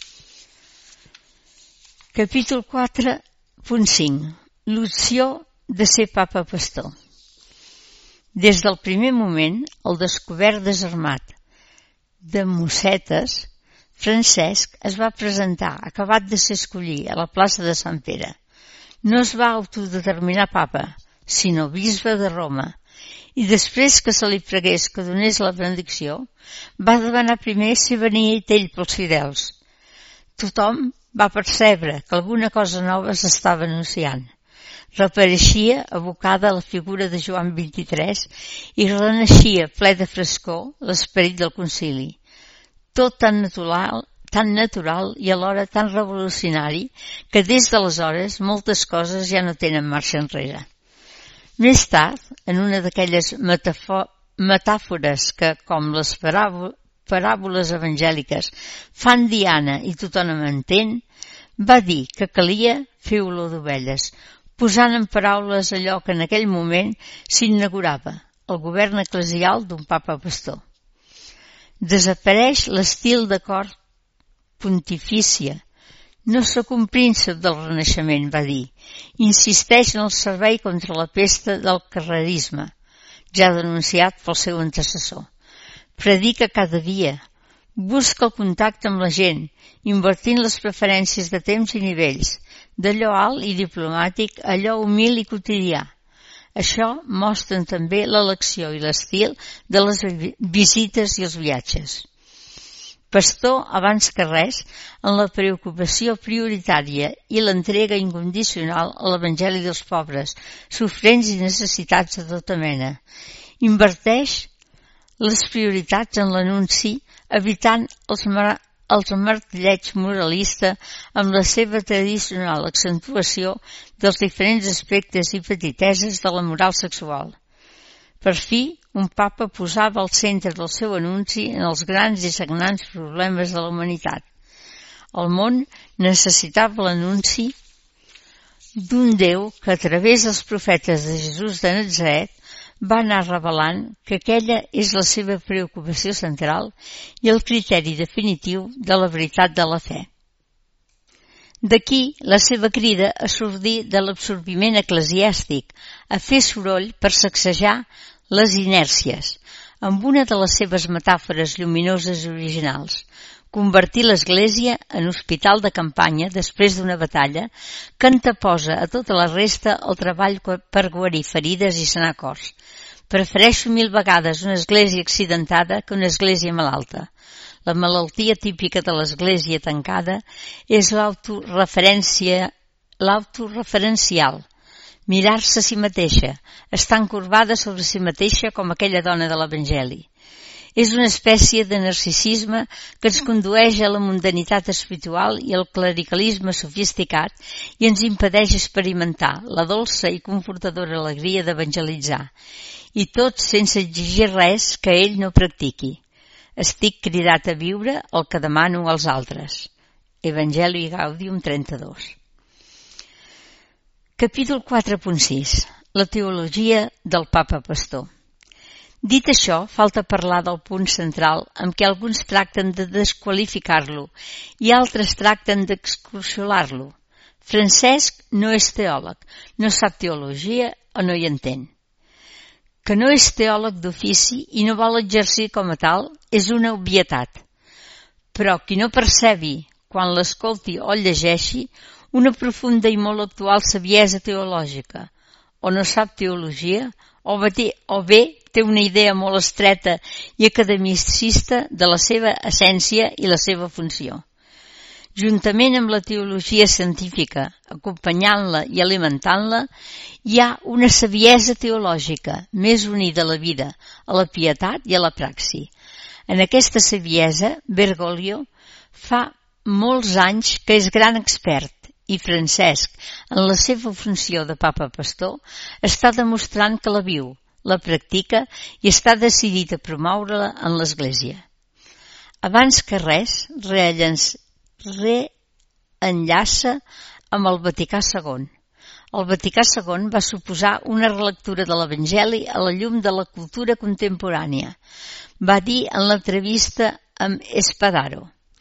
Capítol quatre punt cinc. L'opció de ser papa pastor. Des del primer moment, el descobert desarmat de Mossetes, Francesc es va presentar, acabat de ser escollit, a la plaça de Sant Pere. No es va autodeterminar papa, sinó bisbe de Roma, i després que se li pregués que donés la benedicció, va demanar primer si venia ell pels fidels. Tothom va percebre que alguna cosa nova s'estava anunciant. Repareixia evocada la figura de Joan vint-i-tres i renaixia ple de frescor l'esperit del concili. Tot tan natural, tan natural i alhora tan revolucionari que des d'aleshores moltes coses ja no tenen marxa enrere. Més tard, en una d'aquelles metàfores que, com les paràboles evangèliques, fan diana i tothom m'entén, va dir que calia fer olor d'ovelles, posant en paraules allò que en aquell moment s'inaugurava, el govern eclesial d'un papa pastor. Desapareix l'estil de cort pontifícia. No sóc un príncep del Renaixement, va dir. Insisteix en el servei contra la pesta del carrerisme, ja denunciat pel seu antecessor. Predica cada dia. Busca el contacte amb la gent, invertint les preferències de temps i nivells, d'allò alt i diplomàtic a allò humil i quotidià. Això mostren també l'elecció i l'estil de les visites i els viatges. Pastor, abans que res, en la preocupació prioritària i l'entrega incondicional a l'Evangeli dels pobres, sofrents i necessitats de tota mena. Inverteix les prioritats en l'anunci, evitant els, mar els martelleig moralista amb la seva tradicional accentuació dels diferents aspectes i petiteses de la moral sexual. Per fi, un papa posava al centre del seu anunci en els grans i sagnants problemes de la humanitat. El món necessitava l'anunci d'un Déu que a través dels profetes de Jesús de Natzaret va anar revelant que aquella és la seva preocupació central i el criteri definitiu de la veritat de la fe. D'aquí la seva crida a sortir de l'absorbiment eclesiàstic, a fer soroll per sacsejar les inèrcies, amb una de les seves metàfores lluminoses i originals, convertir l'Església en hospital de campanya després d'una batalla que anteposa a tota la resta el treball per guarir ferides i sanar cors. Prefereixo mil vegades una església accidentada que una església malalta. La malaltia típica de l'església tancada és l'autoreferència, l'autoreferencial, mirar-se a si mateixa, estar encorbada sobre si mateixa com aquella dona de l'Evangeli. És una espècie de narcisisme que ens condueix a la mundanitat espiritual i al clericalisme sofisticat i ens impedeix experimentar la dolça i confortadora alegria d'evangelitzar, i tot sense exigir res que ell no practiqui. Estic cridat a viure el que demano als altres. Evangelii Gaudium trenta-dos. Capítol quatre punt sis. La teologia del papa pastor. Dit això, falta parlar del punt central amb què alguns tracten de desqualificar-lo i altres tracten d'excursionar-lo. Francesc no és teòleg, no sap teologia o no hi entén. Que no és teòleg d'ofici i no vol exercir com a tal és una obvietat. Però qui no percebi, quan l'escolti o el llegeixi, una profunda i molt actual saviesa teològica, o no sap teologia, o bé, o bé té una idea molt estreta i academicista de la seva essència i la seva funció. Juntament amb la teologia científica, acompanyant-la i alimentant-la, hi ha una saviesa teològica més unida a la vida, a la pietat i a la praxi. En aquesta saviesa, Bergoglio fa molts anys que és gran expert i Francesc, en la seva funció de papa pastor, està demostrant que la viu, la practica i està decidit a promoure-la en l'Església. Abans que res, reenllaça amb el Vaticà segon. El Vaticà segon va suposar una relectura de l'Evangeli a la llum de la cultura contemporània. Va dir en l'entrevista amb Espadaro: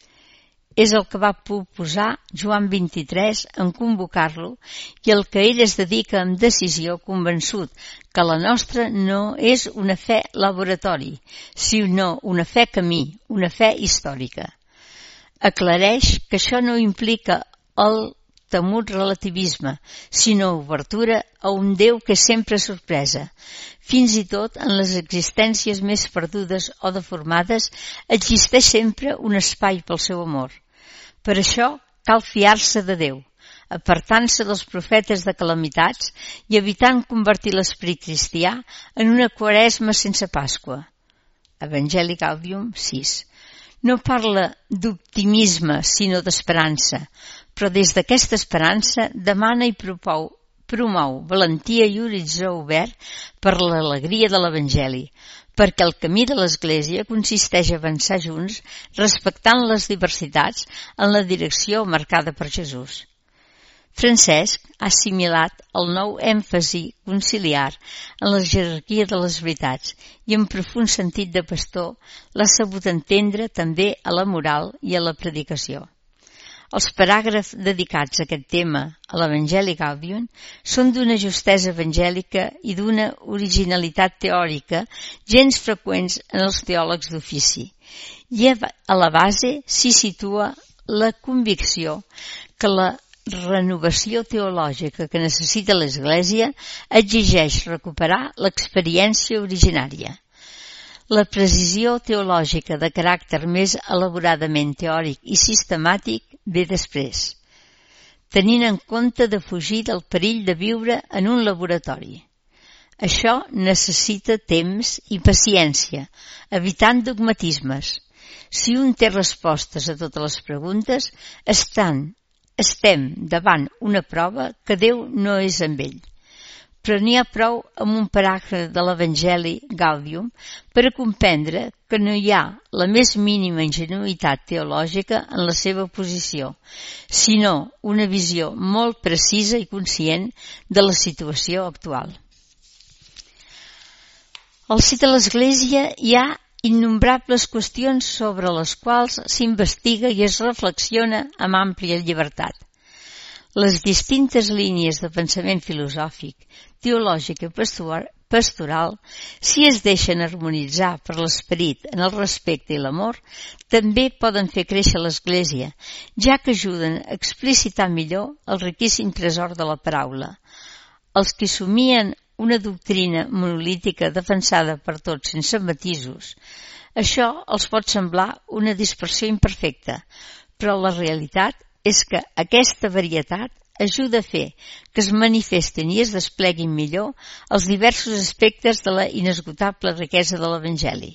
és el que va proposar Joan vint-i-tres en convocar-lo i el que ell es dedica amb decisió, convençut que la nostra no és una fe laboratori, sinó una fe camí, una fe històrica. Aclareix que això no implica el temut relativisme, sinó obertura a un Déu que és sempre sorpresa. Fins i tot en les existències més perdudes o deformades existeix sempre un espai pel seu amor. Per això cal fiar-se de Déu, apartant-se dels profetes de calamitats i evitant convertir l'esperit cristià en una quaresma sense Pasqua. Evangelii Gaudium sis. No parla d'optimisme, sinó d'esperança, però des d'aquesta esperança demana i propou, promou valentia i horitzó obert per l'alegria de l'Evangeli, perquè el camí de l'Església consisteix a avançar junts, respectant les diversitats en la direcció marcada per Jesús. Francesc ha assimilat el nou èmfasi conciliar en la jerarquia de les veritats i amb profund sentit de pastor l'ha sabut entendre també a la moral i a la predicació. Els paràgrafs dedicats a aquest tema a l'Evangelii Gaudium són d'una justesa evangèlica i d'una originalitat teòrica gens freqüents en els teòlegs d'ofici, i a la base s'hi situa la convicció que la renovació teològica que necessita l'Església exigeix recuperar l'experiència originària. La precisió teològica de caràcter més elaboradament teòric i sistemàtic ve després, tenint en compte de fugir del perill de viure en un laboratori. Això necessita temps i paciència, evitant dogmatismes. Si un té respostes a totes les preguntes, estan Estem davant una prova que Déu no és amb ell. Però n'hi ha prou amb un paràgraf de l'Evangelii Gaudium per a comprendre que no hi ha la més mínima ingenuïtat teològica en la seva posició, sinó una visió molt precisa i conscient de la situació actual. Al si de l'Església hi ha innombrables qüestions sobre les quals s'investiga i es reflexiona amb àmplia llibertat. Les distintes línies de pensament filosòfic, teològic i pastoral, si es deixen harmonitzar per l'esperit en el respecte i l'amor, també poden fer créixer l'Església, ja que ajuden a explicitar millor el riquíssim tresor de la paraula. Els que somien una doctrina monolítica defensada per tots sense matisos. Això els pot semblar una dispersió imperfecta, però la realitat és que aquesta varietat ajuda a fer que es manifestin i es despleguin millor els diversos aspectes de la inesgotable riquesa de l'Evangeli.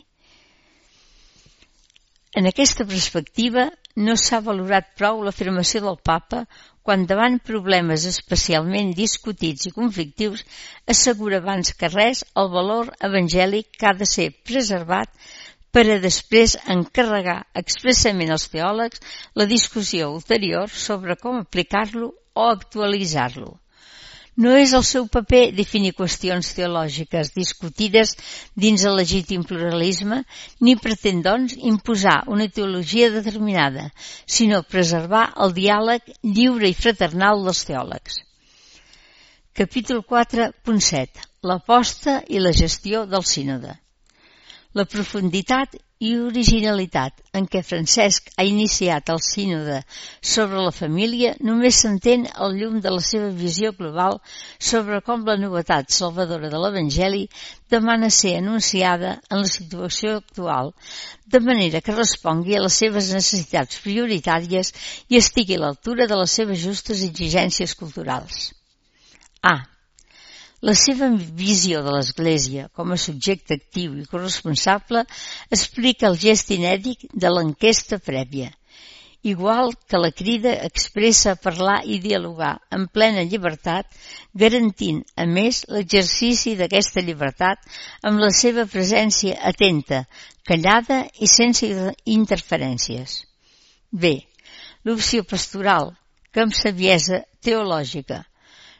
En aquesta perspectiva, no s'ha valorat prou l'afirmació del Papa quan davant problemes especialment discutits i conflictius assegura abans que res el valor evangèlic que ha de ser preservat per a després encarregar expressament als teòlegs la discussió ulterior sobre com aplicar-lo o actualitzar-lo. No és el seu paper definir qüestions teològiques discutides dins el legítim pluralisme, ni pretén, doncs, imposar una teologia determinada, sinó preservar el diàleg lliure i fraternal dels teòlegs. Capítol quatre punt set. L'aposta i la gestió del sínode. La profunditat i originalitat en què Francesc ha iniciat el sínode sobre la família només s'entén al llum de la seva visió global sobre com la novetat salvadora de l'Evangeli demana ser anunciada en la situació actual, de manera que respongui a les seves necessitats prioritàries i estigui a l'altura de les seves justes exigències culturals. A. La seva visió de l'Església com a subjecte actiu i corresponsable explica el gest inèdit de l'enquesta prèvia, igual que la crida expressa a parlar i dialogar en plena llibertat, garantint, a més, l'exercici d'aquesta llibertat amb la seva presència atenta, callada i sense interferències. B. L'opció pastoral, que amb saviesa teològica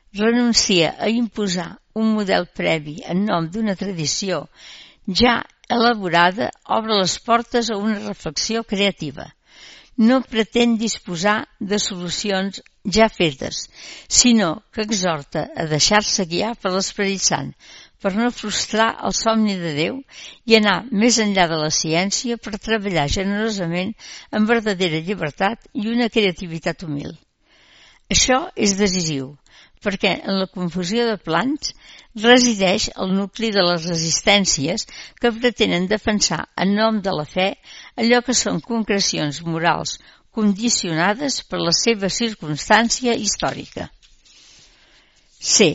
renuncia a imposar un model previ en nom d'una tradició ja elaborada, obre les portes a una reflexió creativa. No pretén disposar de solucions ja fetes, sinó que exhorta a deixar-se guiar per l'Esperit Sant, per no frustrar el somni de Déu i anar més enllà de la ciència per treballar generosament amb verdadera llibertat i una creativitat humil. Això és decisiu, perquè en la confusió de plans resideix el nucli de les resistències que pretenen defensar en nom de la fe allò que són concrecions morals condicionades per la seva circumstància històrica. C.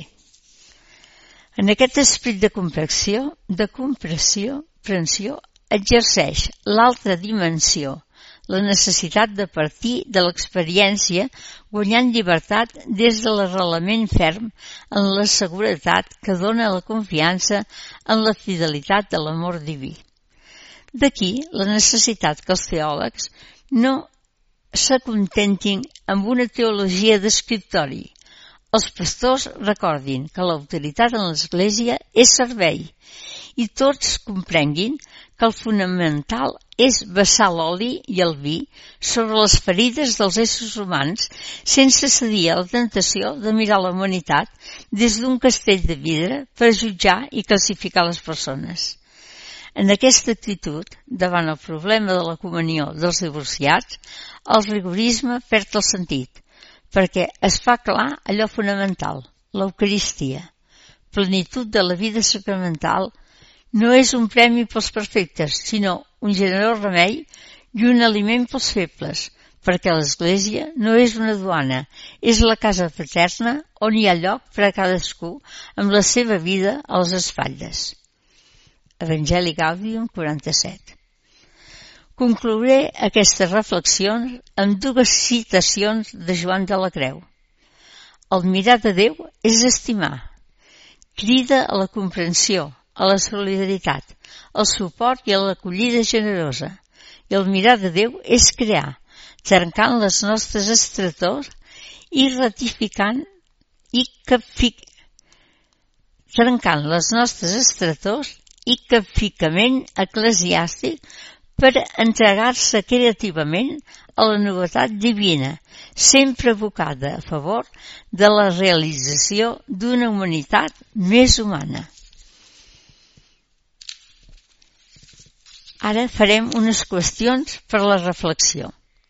En aquest esperit de compressió, de compressió, comprensió, exerceix l'altra dimensió, la necessitat de partir de l'experiència guanyant llibertat des de l'arrelament ferm en la seguretat que dona la confiança en la fidelitat de l'amor diví. D'aquí la necessitat que els teòlegs no s'acontentin amb una teologia d'escriptori. Els pastors recordin que l'autoritat en l'Església és servei i tots comprenguin que el fonamental és vessar l'oli i el vi sobre les ferides dels éssers humans sense cedir a la tentació de mirar la humanitat des d'un castell de vidre per jutjar i classificar les persones. En aquesta actitud, davant el problema de la comunió dels divorciats, el rigorisme perd el sentit, perquè es fa clar allò fonamental, l'Eucaristia. Plenitud de la vida sacramental no és un premi pels perfectes, sinó un generós remei i un aliment pels febles, perquè l'Església no és una duana, és la casa fraterna on hi ha lloc per a cadascú amb la seva vida a les espatlles. Evangeli Gaudium quaranta-set. Conclouré aquestes reflexions amb dues citacions de Joan de la Creu. El mirar de Déu és estimar. Crida a la comprensió, a la solidaritat, al suport i a l'acollida generosa. I el mirar de Déu és crear, trencant les nostres estretors i ratificant i capfic... trencant les nostres estretors i capficament eclesiàstic per entregar-se creativament a la novetat divina, sempre abocada a favor de la realització d'una humanitat més humana. Ara farem unes qüestions per a la reflexió.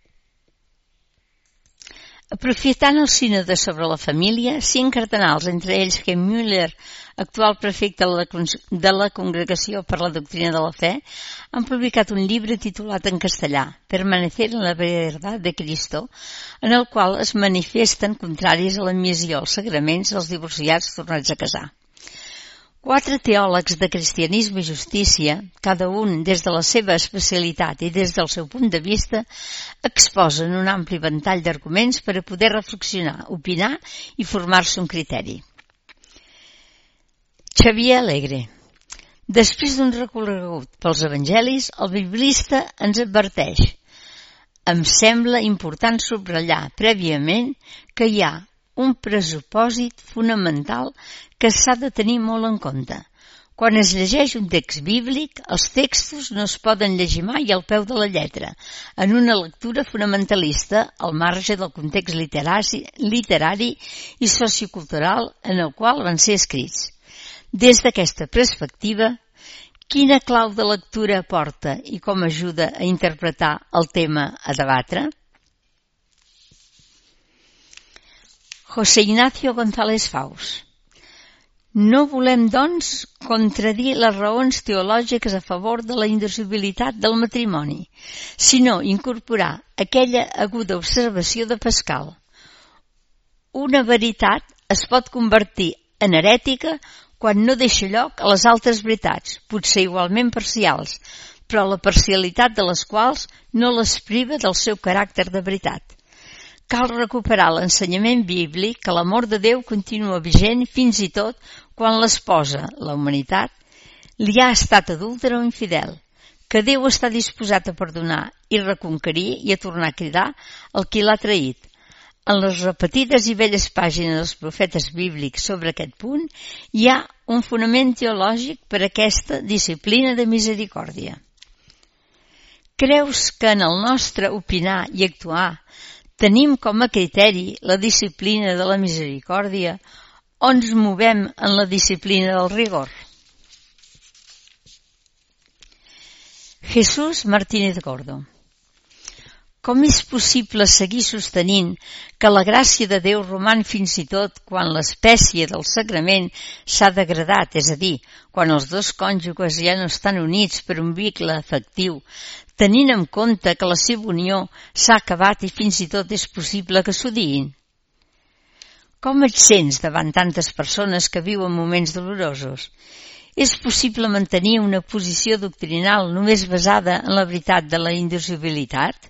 Aprofitant el sínode sobre la família, cinc cardenals, entre ells Ken Müller, actual prefecte de la Congregació per la Doctrina de la Fe, han publicat un llibre titulat en castellà, Permanecer en la verdad de Cristo, en el qual es manifesten contraris a l'admissió als sagraments dels divorciats tornats a casar. Quatre teòlegs de cristianisme i justícia, cada un des de la seva especialitat i des del seu punt de vista, exposen un ampli ventall d'arguments per a poder reflexionar, opinar i formar-se un criteri. Xavier Alegre. Després d'un recorregut pels evangelis, el biblista ens adverteix: em sembla important subratllar prèviament que hi ha un pressupòsit fonamental que s'ha de tenir molt en compte. Quan es llegeix un text bíblic, els textos no es poden llegir mai al peu de la lletra, en una lectura fonamentalista al marge del context literari, literari i sociocultural en el qual van ser escrits. Des d'aquesta perspectiva, quina clau de lectura aporta i com ajuda a interpretar el tema a debatre? José Ignacio González Faus. No volem, doncs, contradir les raons teològiques a favor de la indissolubilitat del matrimoni, sinó incorporar aquella aguda observació de Pascal. Una veritat es pot convertir en herètica quan no deixa lloc a les altres veritats, potser igualment parcials, però la parcialitat de les quals no les priva del seu caràcter de veritat. Cal recuperar l'ensenyament bíblic que l'amor de Déu continua vigent fins i tot quan l'esposa, la humanitat, li ha estat adúltera o infidel, que Déu està disposat a perdonar i reconquerir i a tornar a cridar el qui l'ha traït. En les repetides i belles pàgines dels profetes bíblics sobre aquest punt hi ha un fonament teològic per a aquesta disciplina de misericòrdia. Creus que en el nostre opinar i actuar tenim com a criteri la disciplina de la misericòrdia o ens movem en la disciplina del rigor? Jesús Martínez Gordo. Com és possible seguir sostenint que la gràcia de Déu roman fins i tot quan l'espècie del sagrament s'ha degradat, és a dir, quan els dos cònjuges ja no estan units per un vincle afectiu, tenint en compte que la seva unió s'ha acabat i fins i tot és possible que s'odiïn? Com et sents davant tantes persones que viuen moments dolorosos? És possible mantenir una posició doctrinal només basada en la veritat de la indivisibilitat?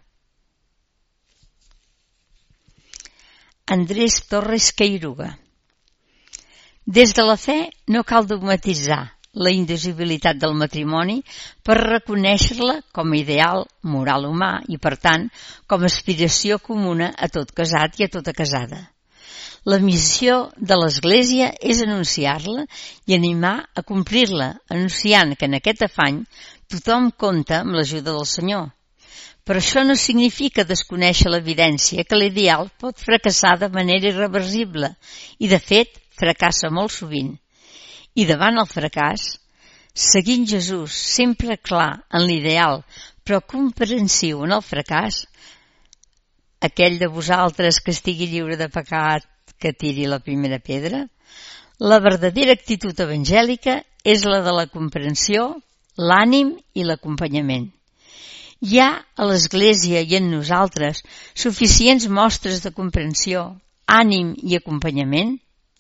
Andrés Torres Queiruga. Des de la fe no cal dogmatitzar la indivisibilitat del matrimoni per reconèixer-la com a ideal moral humà i, per tant, com a aspiració comuna a tot casat i a tota casada. La missió de l'Església és anunciar-la i animar a complir-la, anunciant que en aquest afany tothom compta amb l'ajuda del Senyor. Però això no significa desconèixer l'evidència que l'ideal pot fracassar de manera irreversible i, de fet, fracassa molt sovint. I davant el fracàs, seguint Jesús sempre clar en l'ideal però comprensiu en el fracàs, aquell de vosaltres que estigui lliure de pecat que tiri la primera pedra, la verdadera actitud evangèlica és la de la comprensió, l'ànim i l'acompanyament. Hi ha a l'Església i en nosaltres suficients mostres de comprensió, ànim i acompanyament?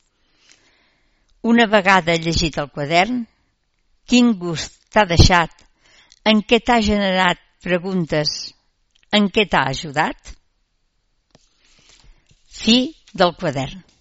Una vegada llegit el quadern, quin gust t'ha deixat? En què t'ha generat preguntes? En què t'ha ajudat? Fi del quadern.